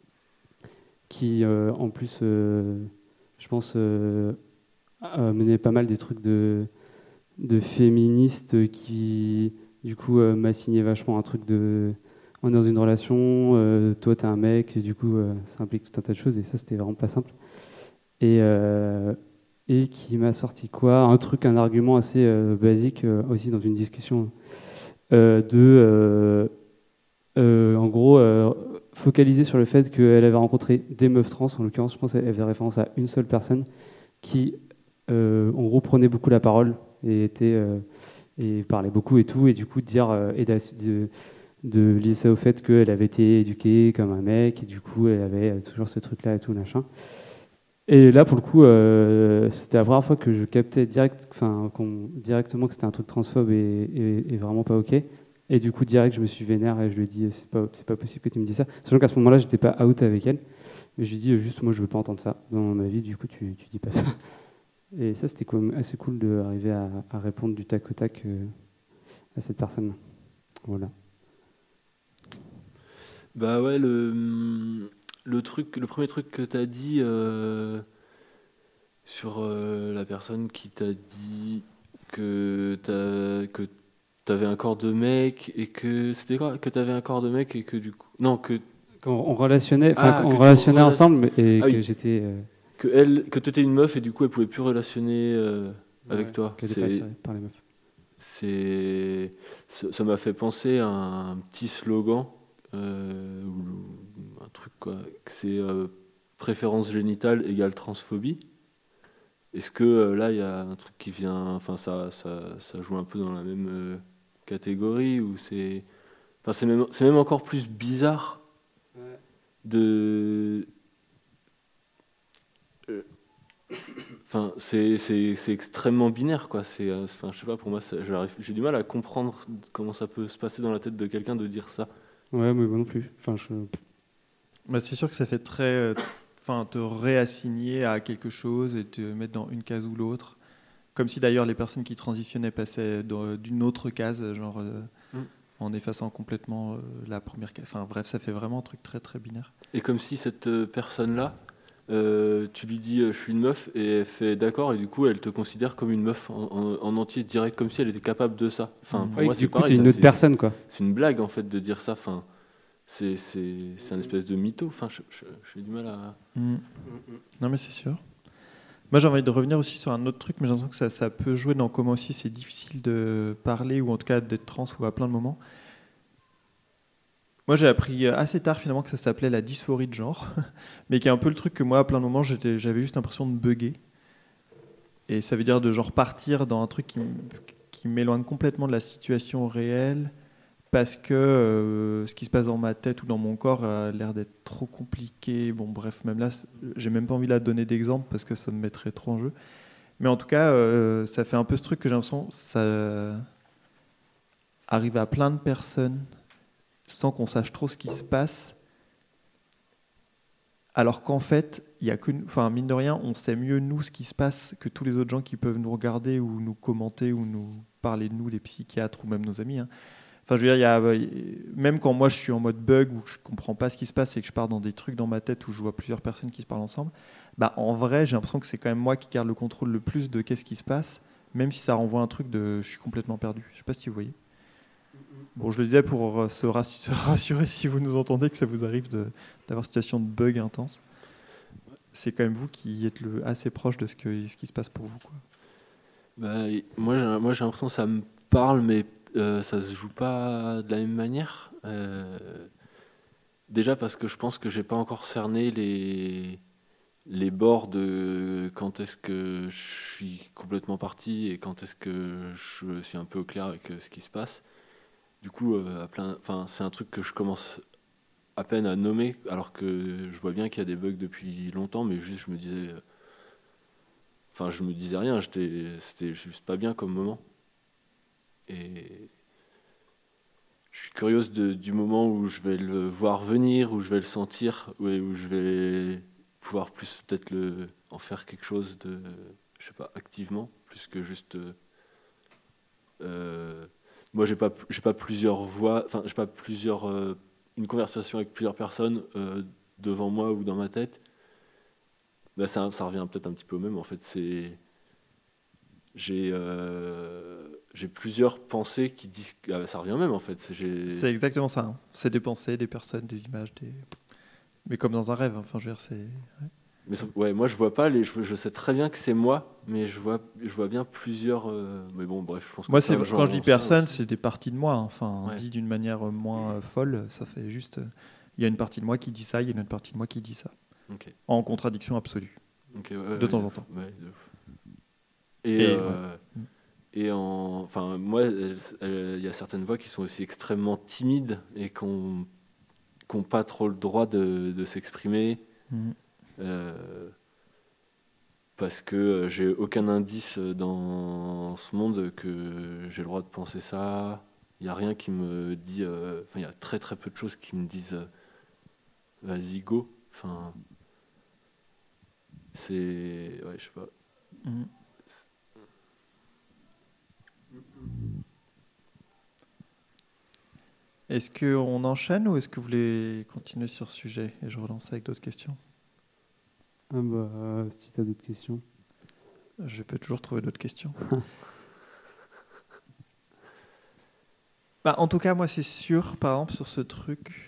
qui, euh, en plus, euh, je pense, euh, euh, menait pas mal des trucs de, de féministes qui, du coup, euh, m'a signé vachement un truc de... On est dans une relation, euh, toi, t'es un mec, et du coup, euh, ça implique tout un tas de choses, et ça, c'était vraiment pas simple. Et, euh, et qui m'a sorti quoi ? Un truc, un argument assez euh, basique euh, aussi dans une discussion euh, de, euh, euh, en gros, euh, focalisé sur le fait qu'elle avait rencontré des meufs trans. En l'occurrence, je pense qu'elle faisait référence à une seule personne qui, euh, en gros, prenait beaucoup la parole et était euh, et parlait beaucoup et tout, et du coup de dire euh, et de, de, de lier ça au fait qu'elle avait été éduquée comme un mec et du coup elle avait toujours ce truc-là et tout machin. Et là, pour le coup, euh, c'était la première fois que je captais direct, enfin, qu'on, directement que c'était un truc transphobe et, et, et vraiment pas ok. Et du coup, direct, je me suis vénère et je lui ai dit c'est pas, c'est pas possible que tu me dises ça. Sachant qu'à ce moment-là, j'étais pas out avec elle. Mais je lui ai dit juste, moi, je veux pas entendre ça dans ma vie. Du coup, tu, tu dis pas ça. Et ça, c'était quand même assez cool d'arriver à, à répondre du tac au tac euh, à cette personne. Voilà.
Bah ouais, le, le, truc, le premier truc que tu as dit euh, sur euh, la personne qui t'a dit que t'as, que t'avais un corps de mec et que... C'était quoi? Que t'avais un corps de mec et que du coup... Non, que...
Quand on relationnait, enfin,
Ah,
on
que tu
relationnait
relais-
ensemble et
Ah
que
oui.
j'étais... euh,
Que elle, que t'étais une meuf et du coup elle pouvait plus relationner euh, avec
ouais,
toi.
qu'elle était pas
C'est,
attirée par les meufs.
c'est, ça ça m'a fait penser à un petit slogan euh, ou un truc quoi. que C'est euh, préférence génitale égale transphobie. Est-ce que euh, là il y a un truc qui vient, enfin ça, ça, ça joue un peu dans la même euh, catégorie ou c'est, enfin c'est même, c'est même encore plus bizarre de Enfin, c'est, c'est, c'est extrêmement binaire, quoi. C'est, euh, enfin, je sais pas, pour moi, ça- j'arrive, j'ai du mal à comprendre comment ça peut se passer dans la tête de quelqu'un de dire ça.
Ouais, mais moi non plus. Enfin, je...
Bah, c'est sûr que ça fait très. euh, Enfin, te réassigner à quelque chose et te mettre dans une case ou l'autre. Comme si d'ailleurs les personnes qui transitionnaient passaient dans- d'une autre case, genre euh,
Mm.
en effaçant complètement euh, la première case. Enfin, bref, ça fait vraiment un truc très très binaire.
Et comme si cette euh, personne-là, euh, tu lui dis euh, je suis une meuf et elle fait d'accord et du coup elle te considère comme une meuf en, en- en entier direct comme si elle était capable de ça. Enfin,
Mm.
pour
Ouais,
moi
du
c'est
coup,
pareil.
t'es une
ça,
autre
c'est,
personne, quoi.
c'est une blague en fait de dire ça. Enfin, c'est, c'est, c'est un espèce de mytho. Enfin, je- je- j'ai du mal à.
Mm. Non, mais c'est sûr. Moi, j'ai envie de revenir aussi sur un autre truc, mais j'ai l'impression que ça, ça peut jouer dans comment aussi c'est difficile de parler ou en tout cas d'être trans ou à plein de moments. Moi, j'ai appris assez tard finalement que ça s'appelait la dysphorie de genre, mais qui est un peu le truc que moi, à plein de moments, j'étais, j'avais juste l'impression de bugger. Et ça veut dire de genre partir dans un truc qui, m- qui m'éloigne complètement de la situation réelle parce que euh, ce qui se passe dans ma tête ou dans mon corps a l'air d'être trop compliqué. Bon, bref, même là, c'est- j'ai même pas envie là de donner d'exemple parce que ça me mettrait trop en jeu. Mais en tout cas, euh, ça fait un peu ce truc que j'ai l'impression ça arrive à plein de personnes sans qu'on sache trop ce qui se passe. Alors qu'en fait, il y a que, nous- enfin, mine de rien, on sait mieux nous ce qui se passe que tous les autres gens qui peuvent nous regarder ou nous commenter ou nous parler de nous, les psychiatres ou même nos amis. hein. Enfin, je veux dire, il y a, euh, même quand moi je suis en mode bug ou je comprends pas ce qui se passe et que je pars dans des trucs dans ma tête où je vois plusieurs personnes qui se parlent ensemble, bah en vrai, j'ai l'impression que c'est quand même moi qui garde le contrôle le plus de qu'est-ce qui se passe, même si ça renvoie un truc de je suis complètement perdu. Je sais pas si vous voyez. Bon, je le disais pour euh, se rassu- se rassurer si vous nous entendez que ça vous arrive de, d'avoir une situation de bug intense. C'est quand même vous qui êtes le, assez proche de ce, que, ce qui se passe pour vous, quoi.
Bah, et moi, j'ai, moi, j'ai l'impression que ça me parle, mais euh, ça se joue pas de la même manière. Euh, déjà parce que je pense que j'ai pas encore cerné les, les bords de quand est-ce que je suis complètement parti et quand est-ce que je suis un peu au clair avec euh, ce qui se passe. Du coup, euh, à plein, enfin, c'est un truc que je commence à peine à nommer, alors que je vois bien qu'il y a des bugs depuis longtemps, mais juste je me disais. euh, Enfin, je me disais rien, j'étais, c'était juste pas bien comme moment. Et je suis curieuse de- du moment où je vais le voir venir, où je vais le sentir, où, où je vais pouvoir plus peut-être le, en faire quelque chose de, je sais pas, activement, plus que juste. euh, euh, moi, j'ai pas, j'ai pas plusieurs voix, enfin, j'ai pas plusieurs, euh, une conversation avec plusieurs personnes euh, devant moi ou dans ma tête. Bah, ça, ça revient peut-être un petit peu au même. En fait, c'est j'ai euh, j'ai plusieurs pensées qui disent que ah, ça revient au même. En fait, c'est, j'ai...
C'est exactement ça. hein. C'est des pensées, des personnes, des images, des... mais comme dans un rêve. hein. Enfin, je veux dire, c'est. ouais.
Mais sauf- ouais, moi je vois pas les. Je, je sais très bien que c'est moi, mais je vois je vois bien plusieurs. euh, Mais bon, bref, je pense. que
Moi,
plein
c'est,
de gens
quand je dis
ont ça
personne,
aussi.
c'est des parties de moi. hein. Enfin,
Ouais.
dit d'une manière moins euh, folle, ça fait juste. euh,
il y a une partie de moi qui dit ça, il y a une autre partie de moi qui dit ça.
Ok.
En contradiction absolue.
Ok, ouais, ouais,
De temps
ouais,
en temps.
ouais, de ouf. Et,
Et,
euh, et en, enfin, moi, elle- elle- il y a certaines voix qui sont aussi extrêmement timides et qui n'ont pas trop le droit de, de s'exprimer.
Mhm.
Euh, parce que euh, j'ai aucun indice dans ce monde que j'ai le droit de penser ça. Il n'y a rien qui me dit. euh, Enfin, il y a très très peu de choses qui me disent euh, vas-y, go. Enfin, c'est. Ouais, je sais pas.
Mhm. Est-ce qu'on enchaîne ou est-ce que vous voulez continuer sur ce sujet et je relance avec d'autres questions?
Ah bah, euh, si tu as d'autres questions.
Je peux toujours trouver d'autres questions. Bah, en tout cas, moi, c'est sûr, par exemple, sur ce truc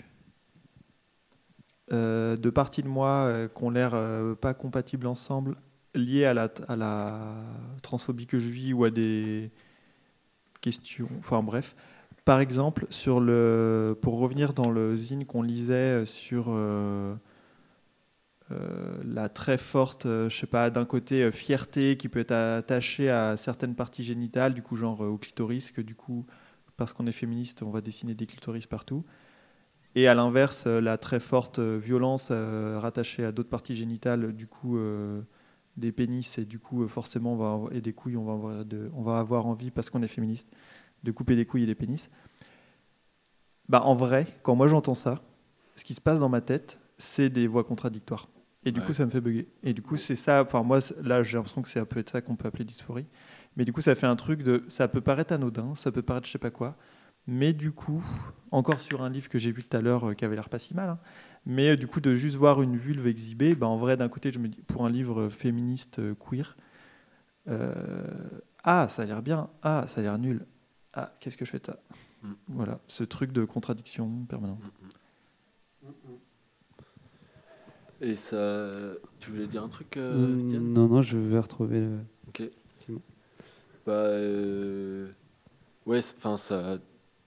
euh, de parties de moi euh, qui ont l'air euh, pas compatibles ensemble, liées à la, à la transphobie que je vis ou à des questions. Enfin, bref. Par exemple, sur le, pour revenir dans le zine qu'on lisait sur euh, euh, la très forte, euh, je sais pas, d'un côté euh, fierté qui peut être attachée à certaines parties génitales, du coup genre euh, au clitoris, que du coup parce qu'on est féministe, on va dessiner des clitoris partout. Et à l'inverse, euh, la très forte euh, violence euh, rattachée à d'autres parties génitales, du coup euh, des pénis et du coup euh, forcément on va avoir, et des couilles, on va avoir, de, on va avoir envie parce qu'on est féministe de couper des couilles et des pénis. Bah en vrai, quand moi j'entends ça, ce qui se passe dans ma tête, c'est des voix contradictoires. Et du
Ouais.
coup, ça me fait bugger. Et du coup, c'est ça. Enfin, moi, là, j'ai l'impression que c'est un peu de ça qu'on peut appeler dysphorie. Mais du coup, ça fait un truc de. Ça peut paraître anodin, ça peut paraître je sais pas quoi. Mais du coup, encore sur un livre que j'ai vu tout à l'heure euh, qui avait l'air pas si mal, hein, mais euh, du coup, de juste voir une vulve exhibée, bah, en vrai, d'un côté, je me dis, pour un livre féministe euh, queer, euh, ah, ça a l'air bien, ah, ça a l'air nul, ah, qu'est-ce que je fais de ça?
Mm.
Voilà, ce truc de contradiction permanente.
Et ça. Tu voulais dire un truc, euh,
Mm,
Diane?
non, non, je vais retrouver le.
Ok. Bah. euh, Ouais, enfin, ça.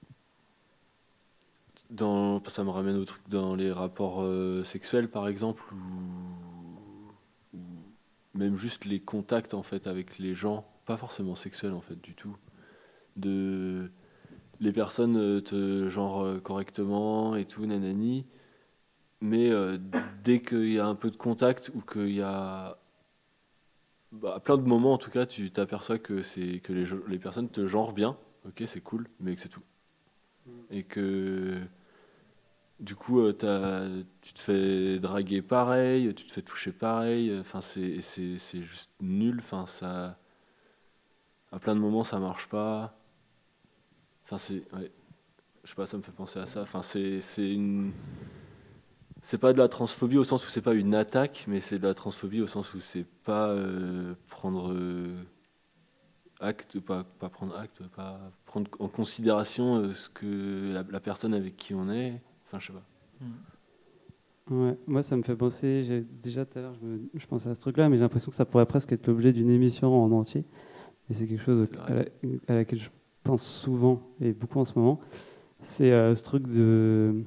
Dans, ça me ramène au truc dans les rapports euh, sexuels, par exemple, ou, ou même juste les contacts, en fait, avec les gens, pas forcément sexuels, en fait, du tout. De. Les personnes euh, te genrent euh, correctement et tout, nanani. Mais euh, dès qu'il y a un peu de contact ou qu'il y a. Bah, à plein de moments, en tout cas, tu t'aperçois que, c'est, que les, les personnes te genrent bien. Ok, c'est cool, mais que c'est tout. Et que. Du coup, euh, t'as, tu te fais draguer pareil, tu te fais toucher pareil. Enfin, c'est, c'est, c'est juste nul. Enfin, ça. À plein de moments, ça marche pas. Enfin, c'est. Ouais. Je sais pas, ça me fait penser à ça. Enfin, c'est, c'est une. C'est pas de la transphobie au sens où c'est pas une attaque, mais c'est de la transphobie au sens où c'est pas euh, prendre euh, acte, pas, pas prendre acte, pas prendre en considération euh, ce que la, la personne avec qui on est. Enfin, je sais pas.
Ouais, moi ça me fait penser, j'ai, déjà tout à l'heure je, me- je pensais à ce truc-là, mais j'ai l'impression que ça pourrait presque être l'objet d'une émission en entier. Et c'est quelque chose
C'est
à,
vrai.
la- à laquelle je pense souvent et beaucoup en ce moment. C'est euh, ce truc de.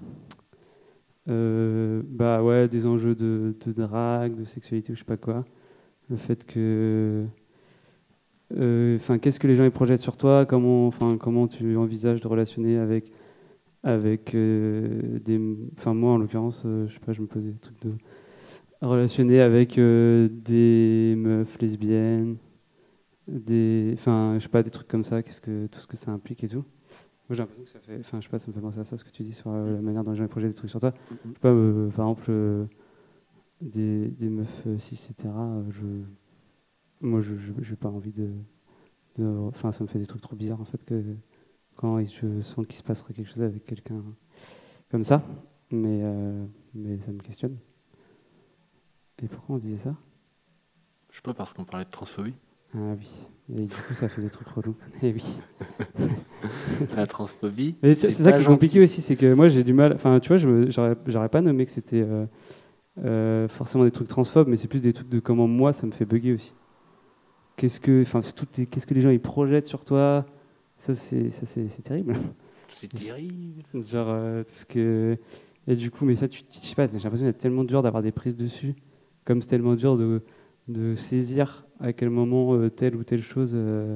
euh, bah ouais, des enjeux de, de drague, de sexualité ou je sais pas quoi. Le fait que. euh, Enfin, qu'est-ce que les gens ils projettent sur toi? Comment, enfin, comment tu envisages de relationner avec avec euh, des. Enfin, moi en l'occurrence, euh, je sais pas, je me posais des trucs de relationner avec euh, des meufs lesbiennes, des, enfin, je sais pas, des trucs comme ça. Qu'est-ce que tout ce que ça implique et tout. Moi, j'ai l'impression que ça fait, enfin, je sais pas, ça me fait penser à ça ce que tu dis sur euh, la manière dont les gens ils projettent des trucs sur toi. Je sais pas, euh, par exemple, euh, des, des meufs euh, cis, et cetera. euh, Je, moi, je, je, j'ai pas envie de, de, enfin, ça me fait des trucs trop bizarres en fait que quand je sens qu'il se passerait quelque chose avec quelqu'un comme ça, mais euh, mais ça me questionne. Et pourquoi on disait ça?
Je sais pas, parce qu'on parlait de transphobie.
Ah oui. Et du coup, ça fait des trucs relous. Et oui.
La transphobie.
Mais c'est, c'est ça
pas
qui est compliqué
gentil.
aussi, c'est que moi j'ai du mal. Enfin, tu vois, je me- j'aurais, j'aurais pas nommé que c'était euh, euh, forcément des trucs transphobes, mais c'est plus des trucs de comment moi ça me fait bugger aussi. Qu'est-ce que, enfin, c'est tout, qu'est-ce que les gens ils projettent sur toi? Ça c'est, ça c'est, c'est terrible.
C'est terrible.
Genre euh, tout ce que Et du coup, mais ça, tu, je sais pas, j'ai l'impression d'être tellement dur d'avoir des prises dessus, comme c'est tellement dur de, de saisir à quel moment euh, telle ou telle chose, euh,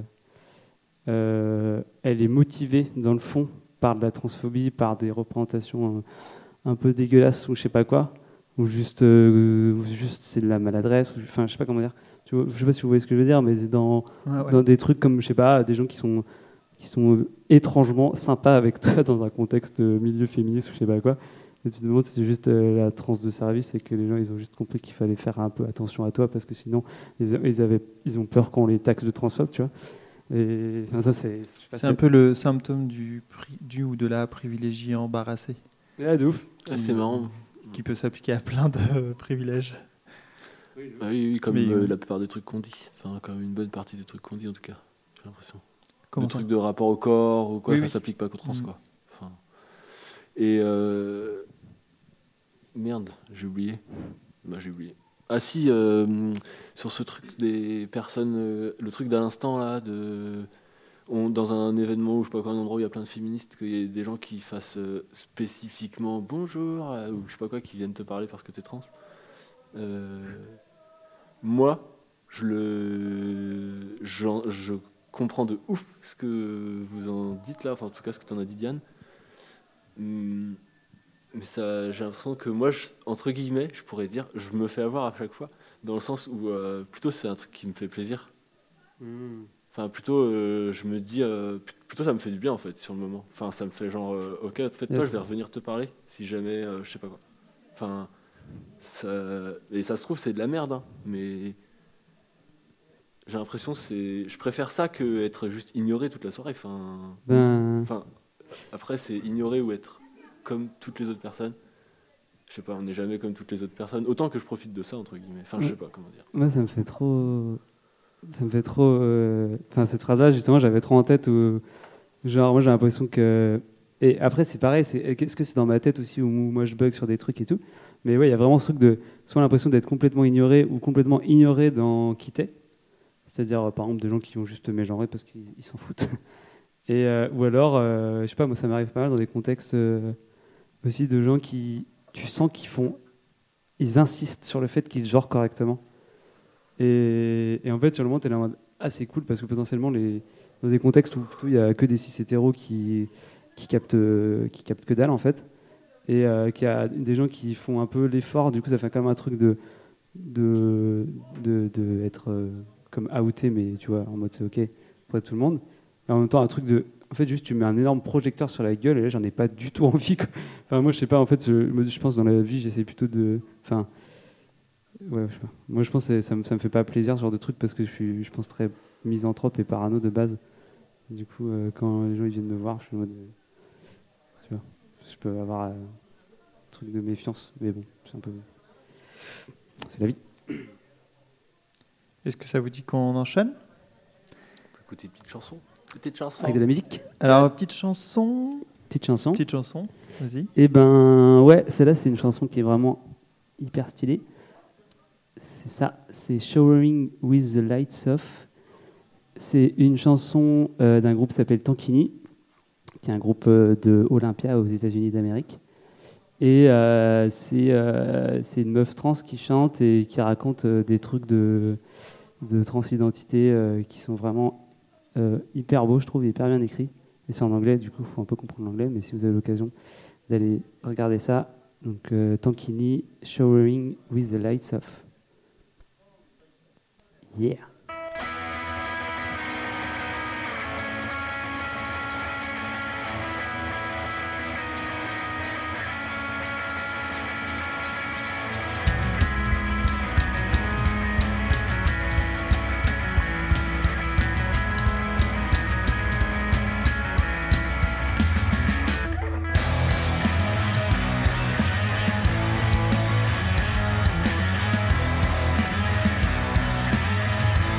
euh, elle est motivée dans le fond par de la transphobie, par des représentations un, un peu dégueulasses ou je sais pas quoi, ou juste, euh, ou juste c'est de la maladresse, ou, enfin je sais pas comment dire. Tu vois, je sais pas si vous voyez ce que je veux dire, mais dans,
Ouais, ouais.
dans des trucs comme, je sais pas, des gens qui sont, qui sont étrangement sympas avec toi dans un contexte milieu féministe ou je sais pas quoi. Et tu te demandes si c'est juste euh, la transe de service et que les gens ils ont juste compris qu'il fallait faire un peu attention à toi parce que sinon ils, ils, avaient, ils ont peur qu'on les taxe de transphobe, tu vois. Et enfin, ça c'est.
C'est un peu le symptôme du, pri- du ou de la privilégié embarrassé.
Ouais, de ouf.
Ah, c'est marrant.
Qui peut s'appliquer à plein de privilèges.
Ah oui, oui, comme
Mais,
euh,
euh,
la plupart des trucs qu'on dit. Enfin, comme une bonne partie des trucs qu'on dit, en tout cas. J'ai l'impression.
Comment
le
ça
truc de rapport au corps ou quoi,
Oui,
ça
oui.
s'applique pas qu'aux trans,
Mhm.
quoi. Enfin, et euh, merde, j'ai oublié. Bah, j'ai oublié. Ah si, euh, sur ce truc des personnes, euh, le truc d'à l'instant là, de, on, dans un événement ou je sais pas quoi, un endroit où il y a plein de féministes, qu'il y ait des gens qui fassent euh, spécifiquement bonjour euh, ou je sais pas quoi, qui viennent te parler parce que t'es trans. Euh, moi, je le, j'en- je comprends de ouf ce que vous en dites là, enfin en tout cas ce que t'en as dit Diane. Hum, Mais ça, j'ai l'impression que moi, je- entre guillemets, je pourrais dire, je me fais avoir à chaque fois, dans le sens où euh, plutôt c'est un truc qui me fait plaisir. Enfin plutôt, euh, je me dis, euh, p- plutôt ça me fait du bien en fait sur le moment. Enfin ça me fait genre, euh, ok, en fait toi,
Yes.
je vais revenir te parler si jamais, euh, je sais pas quoi. Enfin, ça, et ça se trouve c'est de la merde, hein, mais j'ai l'impression que c'est, je préfère ça que être juste ignoré toute la soirée. Enfin,
Ben,
enfin, après c'est ignorer ou être comme toutes les autres personnes. Je sais pas, on n'est jamais comme toutes les autres personnes. Autant que je profite de ça entre guillemets. Enfin, je sais pas comment dire.
moi ça me fait trop. Ça me fait trop. euh, Enfin, cette phrase-là, justement, j'avais trop en tête. Où, genre, moi j'ai l'impression que. Et après, c'est pareil, c'est... est-ce que c'est dans ma tête aussi où moi je bug sur des trucs et tout. Mais ouais, il y a vraiment ce truc de soit l'impression d'être complètement ignoré ou complètement ignoré dans qui t'es. C'est-à-dire, euh, par exemple, des gens qui ont juste mégenré parce qu'ils ils s'en foutent. Et, euh, ou alors, euh, je sais pas, moi ça m'arrive pas mal dans des contextes euh, aussi de gens qui, tu sens qu'ils font, ils insistent sur le fait qu'ils genrent correctement. Et, et en fait, sur le moment, t'es là en mode, ah c'est cool parce que potentiellement, les, dans des contextes où plutôt il y a que des cis hétéros qui, qui captent, euh, qui captent que dalle en fait, et euh, qu'il y a des gens qui font un peu l'effort, du coup ça fait quand même un truc de, de, de, de être euh, comme outé, mais tu vois, en mode c'est ok pour tout le monde. Et en même temps, un truc de. En fait, juste, tu mets un énorme projecteur sur la gueule et là, j'en ai pas du tout envie. Quoi. Enfin, moi, je sais pas, en fait, je, je pense dans la vie, j'essaie plutôt de. Enfin. Ouais, je sais pas. Moi, je pense que ça me, ça me fait pas plaisir ce genre de truc parce que je suis, je pense, très misanthrope et parano de base. Du coup, euh, quand les gens ils viennent me voir, je suis en mode. euh, Tu vois, je peux avoir euh, un truc de méfiance, mais bon, c'est un peu. C'est la vie.
Est-ce que ça vous dit qu'on enchaîne ?
On peut écouter une petite chanson. Petite chanson.
Avec de la musique.
Alors, petite chanson.
Petite chanson.
Petite chanson, vas-y.
Eh ben, ouais, celle-là, c'est une chanson qui est vraiment hyper stylée. C'est ça, c'est Showering with the Lights Off. C'est une chanson euh, d'un groupe qui s'appelle Tankini, qui est un groupe euh, de Olympia aux États-Unis d'Amérique. Et euh, c'est, euh, c'est une meuf trans qui chante et qui raconte euh, des trucs de, de transidentité euh, qui sont vraiment euh, hyper beaux, je trouve, et hyper bien écrits. Et c'est en anglais, du coup, il faut un peu comprendre l'anglais, mais si vous avez l'occasion d'aller regarder ça, donc euh, Tankini, Showering with the Lights Off. Yeah.
Showering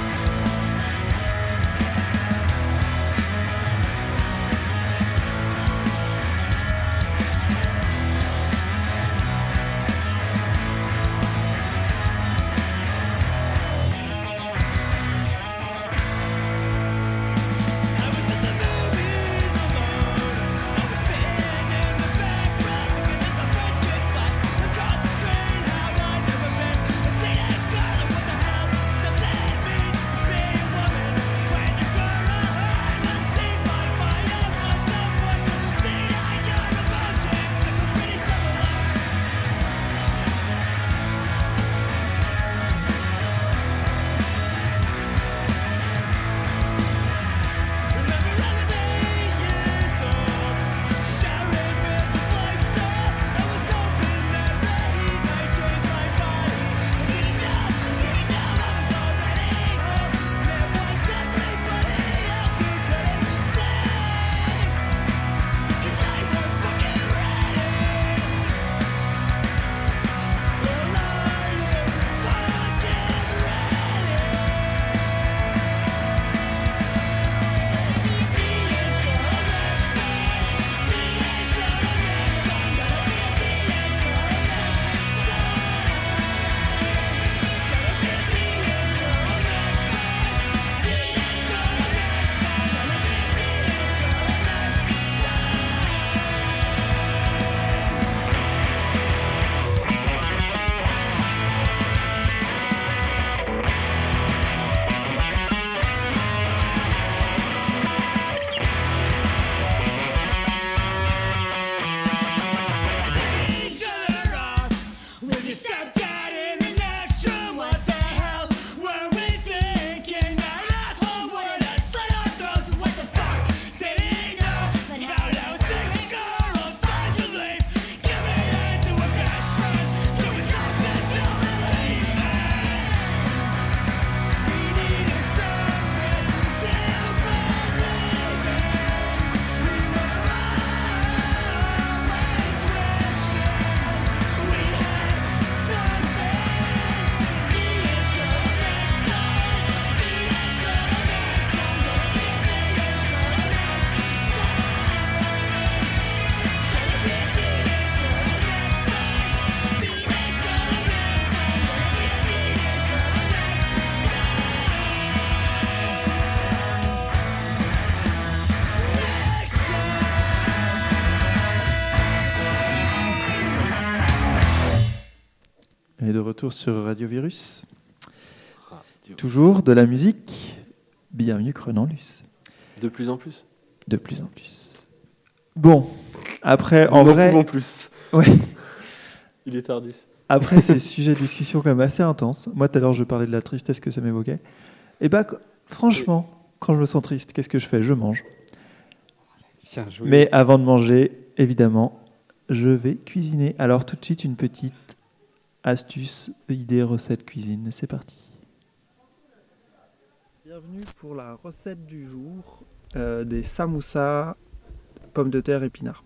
Et de retour sur Radio Virus.
Radio.
Toujours de la musique, bien mieux que Renan Luce.
De plus en plus.
De plus en plus. Bon, après, en
Nous n'en
vrai...
pouvons plus.
Ouais.
Il est tardif.
Après, ces sujets de discussion quand même assez intenses. Moi, tout à l'heure, je parlais de la tristesse que ça m'évoquait. Et bah, franchement, quand je me sens triste, qu'est-ce que je fais ? Je mange.
Bien joué.
Mais avant de manger, évidemment, je vais cuisiner. Alors, tout de suite, une petite astuce, idée, recette, cuisine. C'est parti.
Bienvenue pour la recette du jour euh, des samoussas, pommes de terre, épinards.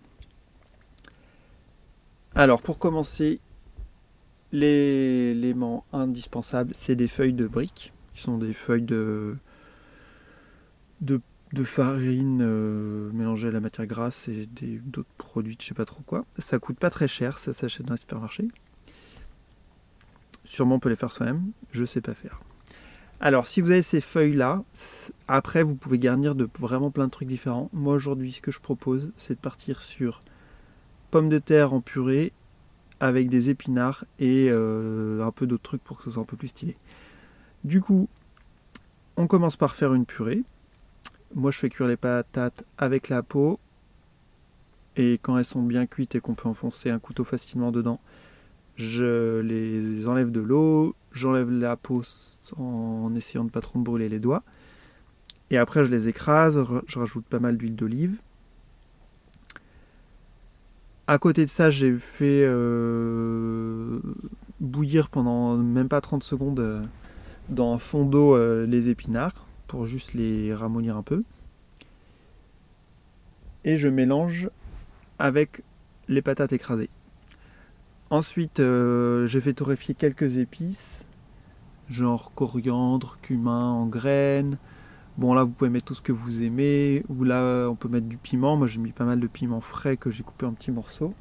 Alors, pour commencer, l'élément indispensable, c'est des feuilles de briques, qui sont des feuilles de, de, de farine euh, mélangées à la matière grasse et des, d'autres produits, je sais pas trop quoi. Ça coûte pas très cher, ça s'achète dans les supermarchés. Sûrement on peut les faire soi-même, je sais pas faire. Alors, si vous avez ces feuilles-là, après vous pouvez garnir de vraiment plein de trucs différents. Moi aujourd'hui, ce que je propose, c'est de partir sur pommes de terre en purée avec des épinards et euh, un peu d'autres trucs pour que ce soit un peu plus stylé. Du coup, on commence par faire une purée. Moi, je fais cuire les patates avec la peau. Et quand elles sont bien cuites et qu'on peut enfoncer un couteau facilement dedans, je les enlève de l'eau, j'enlève la peau en essayant de ne pas trop me brûler les doigts. Et après, je les écrase, je rajoute pas mal d'huile d'olive. À côté de ça, j'ai fait euh, bouillir pendant même pas trente secondes euh, dans un fond d'eau euh, les épinards pour juste les ramollir un peu. Et je mélange avec les patates écrasées. Ensuite, euh, j'ai fait torréfier quelques épices, genre coriandre, cumin en graines. Bon, là, vous pouvez mettre tout ce que vous aimez. Ou là, on peut mettre du piment. Moi, j'ai mis pas mal de piment frais que j'ai coupé en petits morceaux.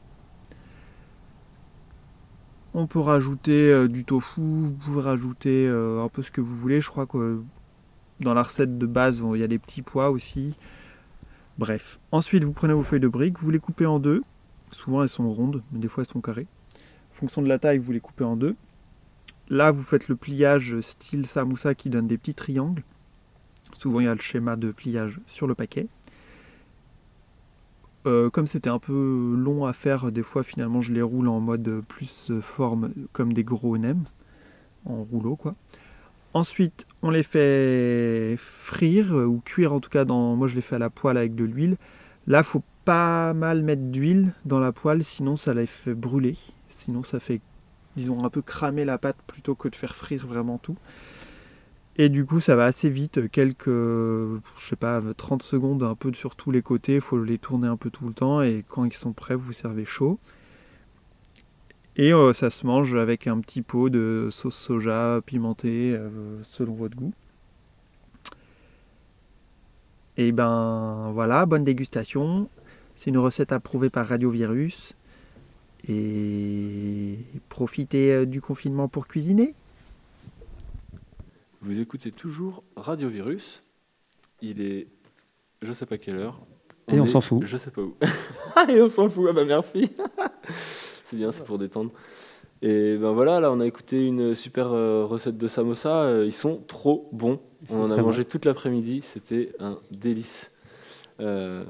On peut rajouter euh, du tofu. Vous pouvez rajouter euh, un peu ce que vous voulez. Je crois que dans la recette de base, il y a des petits pois aussi. Bref. Ensuite, vous prenez vos feuilles de briques. Vous les coupez en deux. Souvent, elles sont rondes, mais des fois, elles sont carrées. En fonction de la taille, vous les coupez en deux. Là, vous faites le pliage style samoussa qui donne des petits triangles. Souvent, il y a le schéma de pliage sur le paquet. Euh, comme c'était un peu long à faire, des fois, finalement, je les roule en mode plus forme comme des gros nems, en rouleau, quoi. Ensuite, on les fait frire, ou cuire en tout cas. Dans... Moi, je les fais à la poêle avec de l'huile. Là, il faut pas mal mettre d'huile dans la poêle, sinon ça les fait brûler. Sinon, ça fait, disons, un peu cramer la pâte plutôt que de faire frire vraiment tout. Et du coup, ça va assez vite, quelques, je sais pas, trente secondes, un peu sur tous les côtés. Il faut les tourner un peu tout le temps. Et quand ils sont prêts, vous servez chaud. Et euh, ça se mange avec un petit pot de sauce soja pimentée, euh, selon votre goût. Et ben voilà, bonne dégustation. C'est une recette approuvée par Radio Virus. Et profitez du confinement pour cuisiner.
Vous écoutez toujours Radio Virus. Il est, je sais pas quelle heure.
Et on
est-
s'en fout.
Je sais pas où. Et on s'en fout. Ah bah merci. C'est bien, c'est pour détendre. Et ben voilà, là on a écouté une super euh, recette de samosa. Euh, ils sont trop bons.
Ils
On
sont
en a
très
mangé toute l'après-midi. C'était un délice. Euh...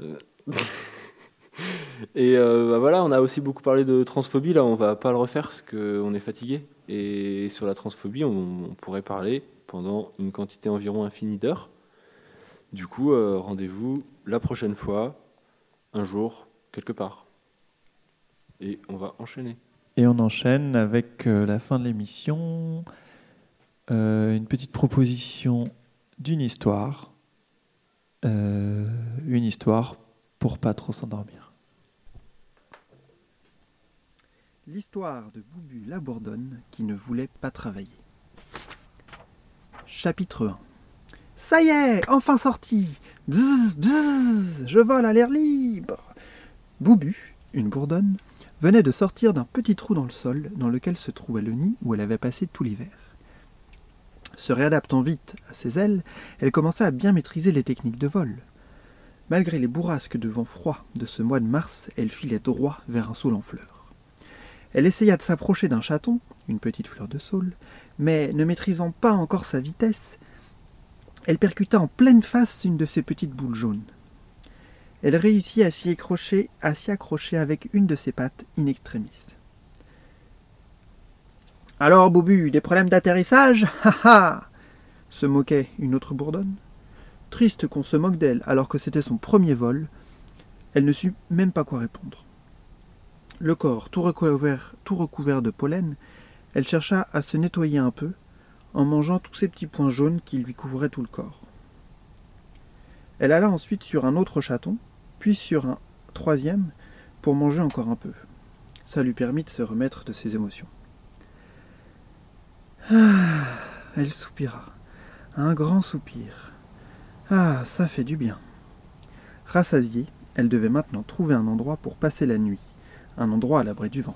Et euh, bah voilà, on a aussi beaucoup parlé de transphobie. Là, on va pas le refaire parce qu'on est fatigué. Et sur la transphobie, on, on pourrait parler pendant une quantité environ infinie d'heures. Du coup, euh, rendez-vous la prochaine fois, un jour, quelque part. Et on va enchaîner.
Et on enchaîne avec euh, la fin de l'émission. Euh, une petite proposition d'une histoire. Euh, une histoire pour pas trop s'endormir.
L'histoire de Boubu la Bourdonne qui ne voulait pas travailler. Chapitre un. Ça y est, enfin sorti. Bzzz, bzzz, je vole à l'air libre. Boubu, une bourdonne, venait de sortir d'un petit trou dans le sol dans lequel se trouvait le nid où elle avait passé tout l'hiver. Se réadaptant vite à ses ailes, elle commença à bien maîtriser les techniques de vol. Malgré les bourrasques de vent froid de ce mois de mars, elle filait droit vers un saule en fleurs. Elle essaya de s'approcher d'un chaton, une petite fleur de saule, mais ne maîtrisant pas encore sa vitesse, elle percuta en pleine face une de ces petites boules jaunes. Elle réussit à s'y accrocher, à s'y accrocher avec une de ses pattes in extremis. « Alors, Boubu, des problèmes d'atterrissage ? Ha ha !» se moquait une autre bourdonne. Triste qu'on se moque d'elle alors que c'était son premier vol, elle ne sut même pas quoi répondre. Le corps tout recouvert, tout recouvert de pollen, elle chercha à se nettoyer un peu en mangeant tous ces petits points jaunes qui lui couvraient tout le corps. Elle alla ensuite sur un autre chaton, puis sur un troisième, pour manger encore un peu. Ça lui permit de se remettre de ses émotions. Ah, elle soupira. Un grand soupir. Ah, ça fait du bien. Rassasiée, elle devait maintenant trouver un endroit pour passer la nuit, un endroit à l'abri du vent.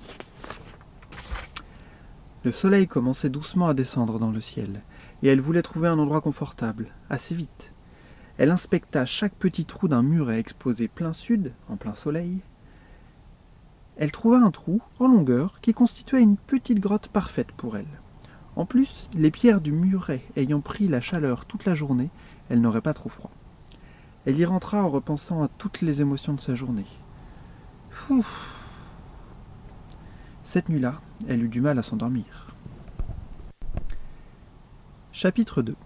Le soleil commençait doucement à descendre dans le ciel, et elle voulait trouver un endroit confortable, assez vite. Elle inspecta chaque petit trou d'un muret exposé plein sud, en plein soleil. Elle trouva un trou, en longueur, qui constituait une petite grotte parfaite pour elle. En plus, les pierres du muret ayant pris la chaleur toute la journée, elle n'aurait pas trop froid. Elle y rentra en repensant à toutes les émotions de sa journée. Ouf. Cette nuit-là, elle eut du mal à s'endormir. Chapitre deux.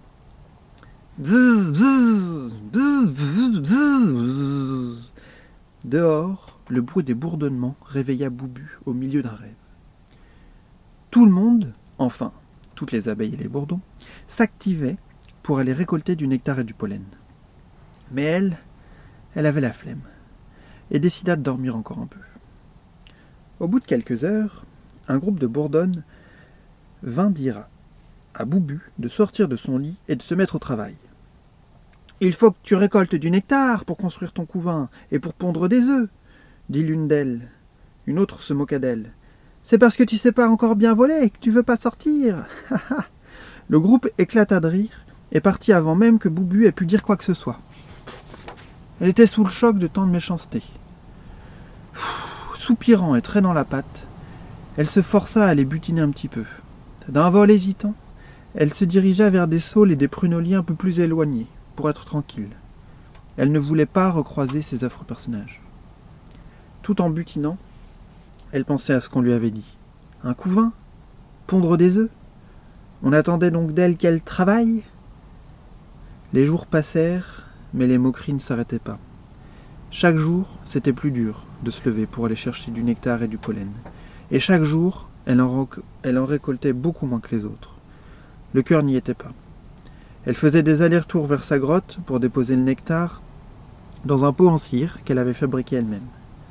Bzz, bzz, bzz, bzz, bzz, bzz. Dehors, le bruit des bourdonnements réveilla Boubu au milieu d'un rêve. Tout le monde, enfin, toutes les abeilles et les bourdons, s'activaient pour aller récolter du nectar et du pollen. Mais elle, elle avait la flemme, et décida de dormir encore un peu. Au bout de quelques heures, un groupe de bourdonnes vint dire à Boubu de sortir de son lit et de se mettre au travail. « Il faut que tu récoltes du nectar pour construire ton couvain et pour pondre des œufs, » dit l'une d'elles. Une autre se moqua d'elle. « C'est parce que tu sais pas encore bien voler que tu veux pas sortir. » Le groupe éclata de rire et partit avant même que Boubu ait pu dire quoi que ce soit. Elle était sous le choc de tant de méchanceté. Soupirant et traînant la patte, elle se força à les butiner un petit peu. D'un vol hésitant, elle se dirigea vers des saules et des pruneliers un peu plus éloignés, pour être tranquille. Elle ne voulait pas recroiser ces affreux personnages. Tout en butinant, elle pensait à ce qu'on lui avait dit. Un couvain ? Pondre des œufs ? On attendait donc d'elle qu'elle travaille ? Les jours passèrent, mais les moqueries ne s'arrêtaient pas. Chaque jour, c'était plus dur de se lever pour aller chercher du nectar et du pollen. Et chaque jour, elle en, rec- elle en récoltait beaucoup moins que les autres. Le cœur n'y était pas. Elle faisait des allers-retours vers sa grotte pour déposer le nectar dans un pot en cire qu'elle avait fabriqué elle-même.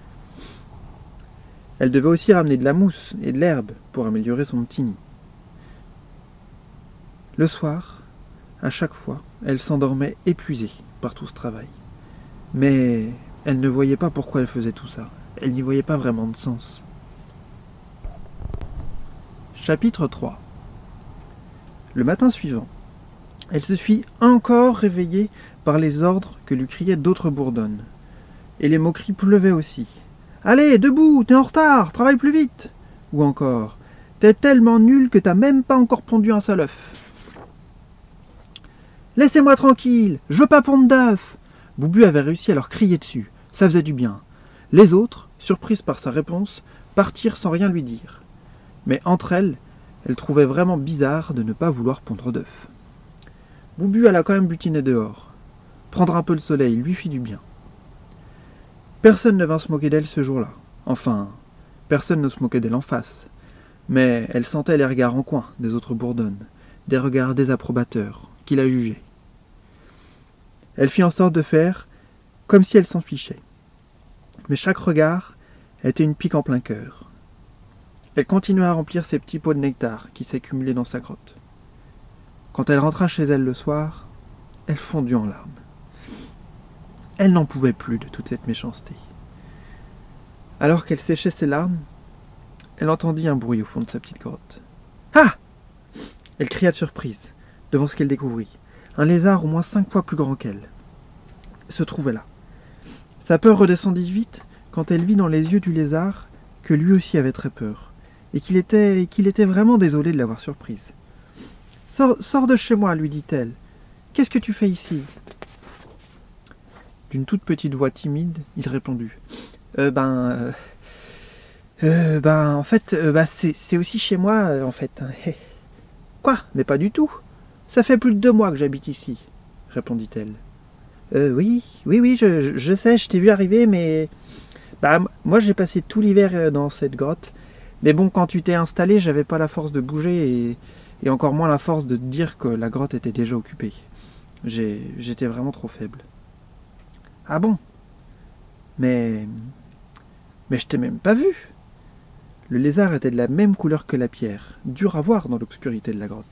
Elle devait aussi ramener de la mousse et de l'herbe pour améliorer son petit nid. Le soir, à chaque fois, elle s'endormait épuisée par tout ce travail. Mais elle ne voyait pas pourquoi elle faisait tout ça. Elle n'y voyait pas vraiment de sens. Chapitre trois. Le matin suivant, elle se fit encore réveiller par les ordres que lui criaient d'autres bourdonnes. Et les moqueries pleuvaient aussi. « Allez, debout, t'es en retard, travaille plus vite !» Ou encore « T'es tellement nul que t'as même pas encore pondu un seul œuf !»« Laissez-moi tranquille, je veux pas pondre d'œuf !» Boubu avait réussi à leur crier dessus. Ça faisait du bien. Les autres, surprises par sa réponse, partirent sans rien lui dire. Mais entre elles, elle trouvait vraiment bizarre de ne pas vouloir pondre d'œufs. Boubu alla quand même butiner dehors. Prendre un peu le soleil lui fit du bien. Personne ne vint se moquer d'elle ce jour-là. Enfin, personne ne se moquait d'elle en face. Mais elle sentait les regards en coin des autres bourdonnes, des regards désapprobateurs, qui la jugeaient. Elle fit en sorte de faire comme si elle s'en fichait. Mais chaque regard était une pique en plein cœur. Elle continua à remplir ses petits pots de nectar qui s'accumulaient dans sa grotte. Quand elle rentra chez elle le soir, elle fondit en larmes. Elle n'en pouvait plus de toute cette méchanceté. Alors qu'elle séchait ses larmes, elle entendit un bruit au fond de sa petite grotte. « Ah !» Elle cria de surprise, devant ce qu'elle découvrit. Un lézard au moins cinq fois plus grand qu'elle se trouvait là. Sa peur redescendit vite quand elle vit dans les yeux du lézard que lui aussi avait très peur, et qu'il était, qu'il était vraiment désolé de l'avoir surprise. « Sors, sors de chez moi, lui dit-elle. Qu'est-ce que tu fais ici ?» D'une toute petite voix timide, il répondit. Euh, ben... Euh, euh, ben, en fait, euh, bah, c'est, c'est aussi chez moi, euh, en fait. Quoi ? Mais pas du tout. Ça fait plus de deux mois que j'habite ici, répondit-elle. Euh, oui, oui, oui, je, je sais, je t'ai vu arriver, mais... Bah, moi, j'ai passé tout l'hiver dans cette grotte. Mais bon, quand tu t'es installé, j'avais pas la force de bouger et, et encore moins la force de te dire que la grotte était déjà occupée. J'ai, j'étais vraiment trop faible. Ah bon ? Mais... Mais je t'ai même pas vu. Le lézard était de la même couleur que la pierre, dur à voir dans l'obscurité de la grotte.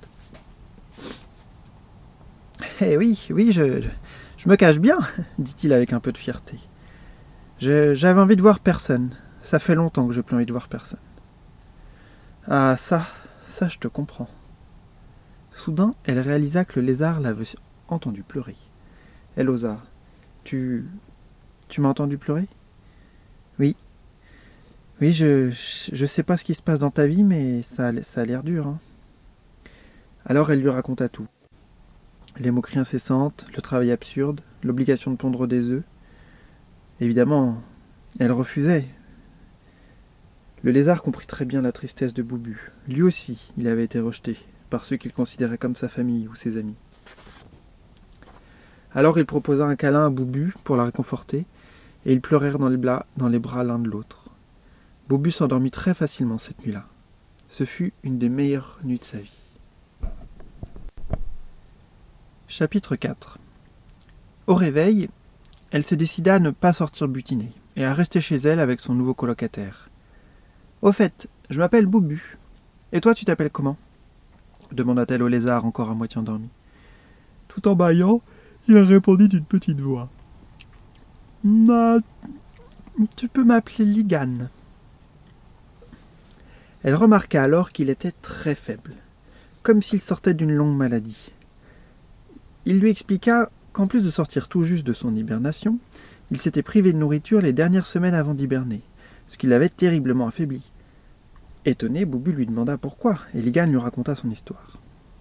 Eh oui, oui, je, je, je me cache bien, dit-il avec un peu de fierté. Je, j'avais envie de voir personne. Ça fait longtemps que j'ai plus envie de voir personne. Ah, ça, ça je te comprends. Soudain, elle réalisa que le lézard l'avait entendu pleurer. Elle osa. Tu... Tu m'as entendu pleurer ? Oui. Oui, je, je sais pas ce qui se passe dans ta vie, mais ça, ça a l'air dur. Hein. Alors elle lui raconta tout. Les moqueries incessantes, le travail absurde, l'obligation de pondre des œufs. Évidemment, elle refusait. Le lézard comprit très bien la tristesse de Bubu. Lui aussi, il avait été rejeté par ceux qu'il considérait comme sa famille ou ses amis. Alors il proposa un câlin à Bubu pour la réconforter, et ils pleurèrent dans les, bras, dans les bras l'un de l'autre. Bubu s'endormit très facilement cette nuit-là. Ce fut une des meilleures nuits de sa vie. Chapitre quatre. Au réveil, elle se décida à ne pas sortir butiner, et à rester chez elle avec son nouveau colocataire. « Au fait, je m'appelle Bubu. Et toi, tu t'appelles comment ?» demanda-t-elle au lézard encore à moitié endormi. Tout en bâillant, il répondit d'une petite voix. « Ma... Tu peux m'appeler Ligane. » Elle remarqua alors qu'il était très faible, comme s'il sortait d'une longue maladie. Il lui expliqua qu'en plus de sortir tout juste de son hibernation, il s'était privé de nourriture les dernières semaines avant d'hiberner, ce qui l'avait terriblement affaibli. Étonné, Bubu lui demanda pourquoi, et Ligane lui raconta son histoire.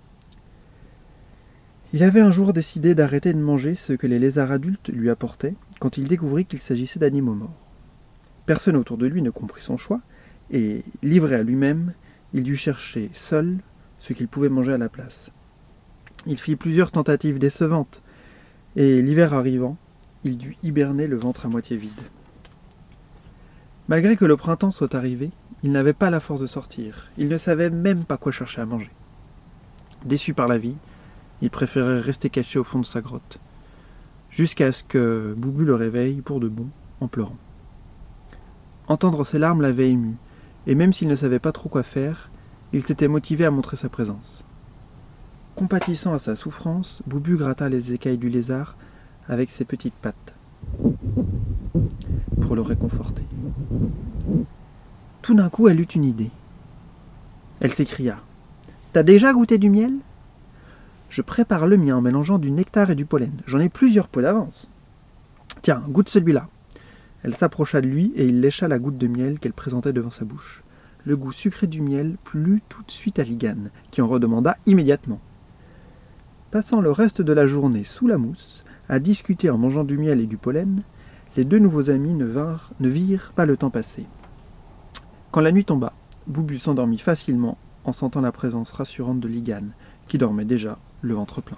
Il avait un jour décidé d'arrêter de manger ce que les lézards adultes lui apportaient quand il découvrit qu'il s'agissait d'animaux morts. Personne autour de lui ne comprit son choix, et, livré à lui-même, il dut chercher seul ce qu'il pouvait manger à la place. Il fit plusieurs tentatives décevantes, et l'hiver arrivant, il dut hiberner le ventre à moitié vide. Malgré que le printemps soit arrivé, il n'avait pas la force de sortir, il ne savait même pas quoi chercher à manger. Déçu par la vie, il préférait rester caché au fond de sa grotte, jusqu'à ce que Bubu le réveille pour de bon en pleurant. Entendre ses larmes l'avait ému, et même s'il ne savait pas trop quoi faire, il s'était motivé à montrer sa présence. Compatissant à sa souffrance, Bubu gratta les écailles du lézard avec ses petites pattes, pour le réconforter. Tout d'un coup, elle eut une idée. Elle s'écria. « T'as déjà goûté du miel ? Je prépare le mien en mélangeant du nectar et du pollen. J'en ai plusieurs pots d'avance. Tiens, goûte celui-là. » Elle s'approcha de lui et il lécha la goutte de miel qu'elle présentait devant sa bouche. Le goût sucré du miel plut tout de suite à Ligane, qui en redemanda immédiatement. Passant le reste de la journée sous la mousse, à discuter en mangeant du miel et du pollen, les deux nouveaux amis ne, vinrent, ne virent pas le temps passer. Quand la nuit tomba, Bubu s'endormit facilement en sentant la présence rassurante de Ligane, qui dormait déjà, le ventre plein.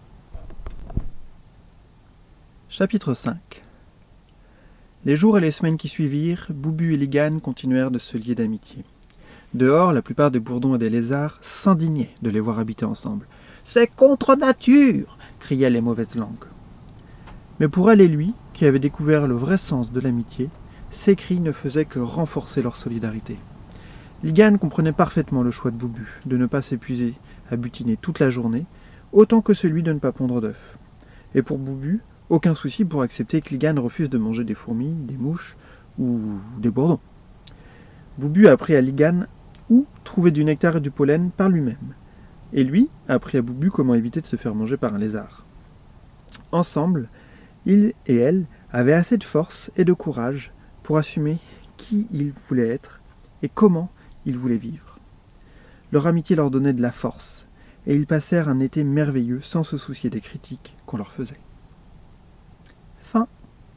Chapitre cinq. Les jours et les semaines qui suivirent, Bubu et Ligane continuèrent de se lier d'amitié. Dehors, la plupart des bourdons et des lézards s'indignaient de les voir habiter ensemble. « C'est contre nature !» criaient les mauvaises langues. Mais pour elle et lui, qui avaient découvert le vrai sens de l'amitié, ces cris ne faisaient que renforcer leur solidarité. Ligane comprenait parfaitement le choix de Bubu, de ne pas s'épuiser à butiner toute la journée, autant que celui de ne pas pondre d'œufs. Et pour Bubu, aucun souci pour accepter que Ligane refuse de manger des fourmis, des mouches ou des bourdons. Bubu a appris à Ligane où trouver du nectar et du pollen par lui-même. Et lui a appris à Bubu comment éviter de se faire manger par un lézard. Ensemble, il et elle avaient assez de force et de courage pour assumer qui ils voulaient être et comment Ils voulaient vivre. Leur amitié leur donnait de la force, et ils passèrent un été merveilleux sans se soucier des critiques qu'on leur faisait. Fin.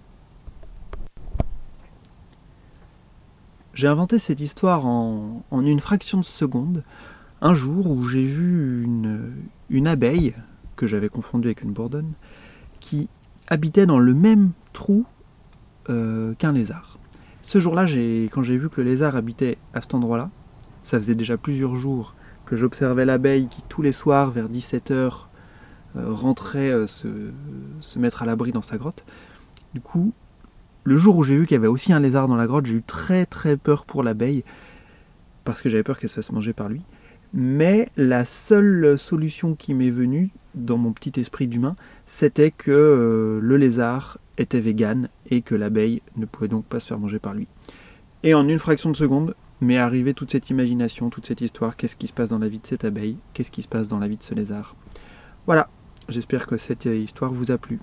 J'ai inventé cette histoire en, en une fraction de seconde, un jour où j'ai vu une, une abeille, que j'avais confondue avec une bourdonne, qui habitait dans le même trou euh, qu'un lézard. Ce jour-là, j'ai, quand j'ai vu que le lézard habitait à cet endroit-là, ça faisait déjà plusieurs jours que j'observais l'abeille qui, tous les soirs, vers dix-sept heures, euh, rentrait euh, se, se mettre à l'abri dans sa grotte. Du coup, le jour où j'ai vu qu'il y avait aussi un lézard dans la grotte, j'ai eu très très peur pour l'abeille, parce que j'avais peur qu'elle se fasse manger par lui. Mais la seule solution qui m'est venue, dans mon petit esprit d'humain, c'était que euh, le lézard était vegan et que l'abeille ne pouvait donc pas se faire manger par lui. Et en une fraction de seconde, m'est arrivée toute cette imagination, toute cette histoire. Qu'est-ce qui se passe dans la vie de cette abeille? Qu'est-ce qui se passe dans la vie de ce lézard? Voilà, j'espère que cette histoire vous a plu.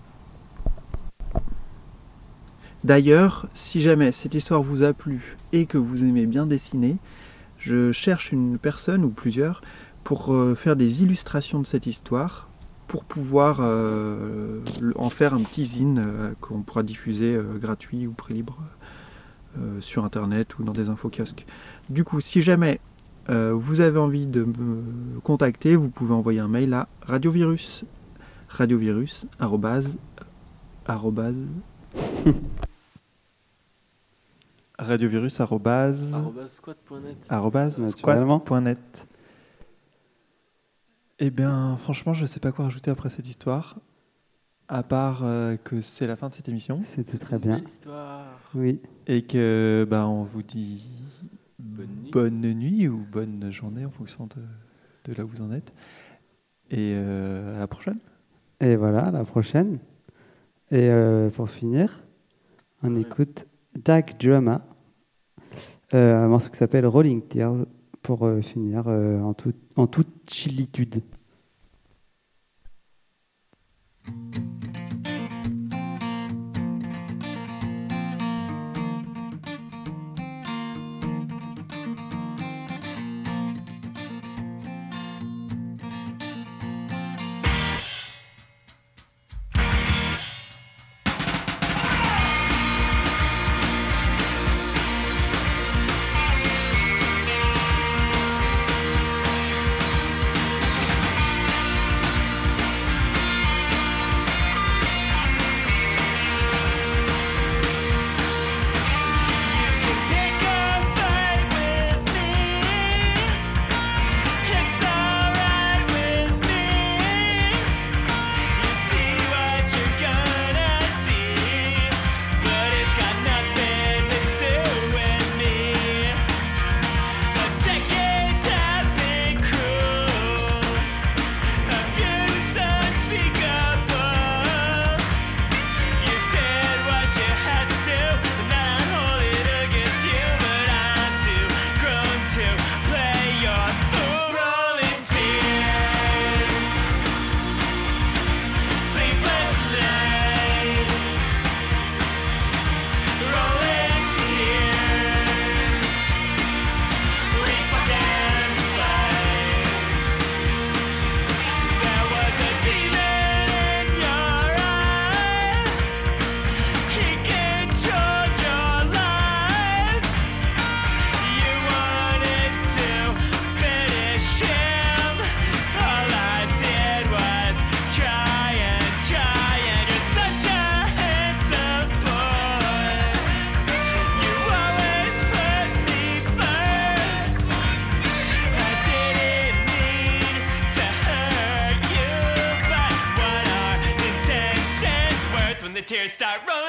D'ailleurs, si jamais cette histoire vous a plu et que vous aimez bien dessiner, je cherche une personne ou plusieurs pour euh, faire des illustrations de cette histoire, pour pouvoir euh, en faire un petit zine euh, qu'on pourra diffuser euh, gratuit ou prix libre euh, sur internet ou dans des infokiosques. Du coup, si jamais euh, vous avez envie de me contacter, vous pouvez envoyer un mail à radiovirus radiovirus arrobase arrobase
radiovirus arrobase
arobase squat point net
arrobase
Naturellement.
squat point net. Eh bien, franchement, je ne sais pas quoi rajouter après cette histoire, à part euh, que c'est la fin de cette émission.
C'était très bien.
Belle histoire.
Oui.
Et que bah, on vous dit
Bonne nuit.
bonne nuit ou bonne journée en fonction de, de là où vous en êtes. Et euh, à la prochaine.
Et voilà, à la prochaine. Et euh, pour finir, on
Ouais.
écoute Jack Drama, euh, un morceau qui s'appelle Rolling Tears, pour euh, finir euh, en, tout, en toute chillitude.
Pick a fight with me. It's alright with me. You see what you're gonna see, but it's got nothing to do with me. The decades have been cruel, abuse unspeakable. You did what you had to do, and I hold it against you. But I'm too grown to play your fool. Rolling tears, sleepless nights. Rolling tears, we fucking fight. There was a demon in your eye. He controlled your life. You wanted to finish him. All I did was try and try, and you're such a handsome boy. You always put me first. I didn't mean to hurt you, but what are intentions worth when the tears start rolling?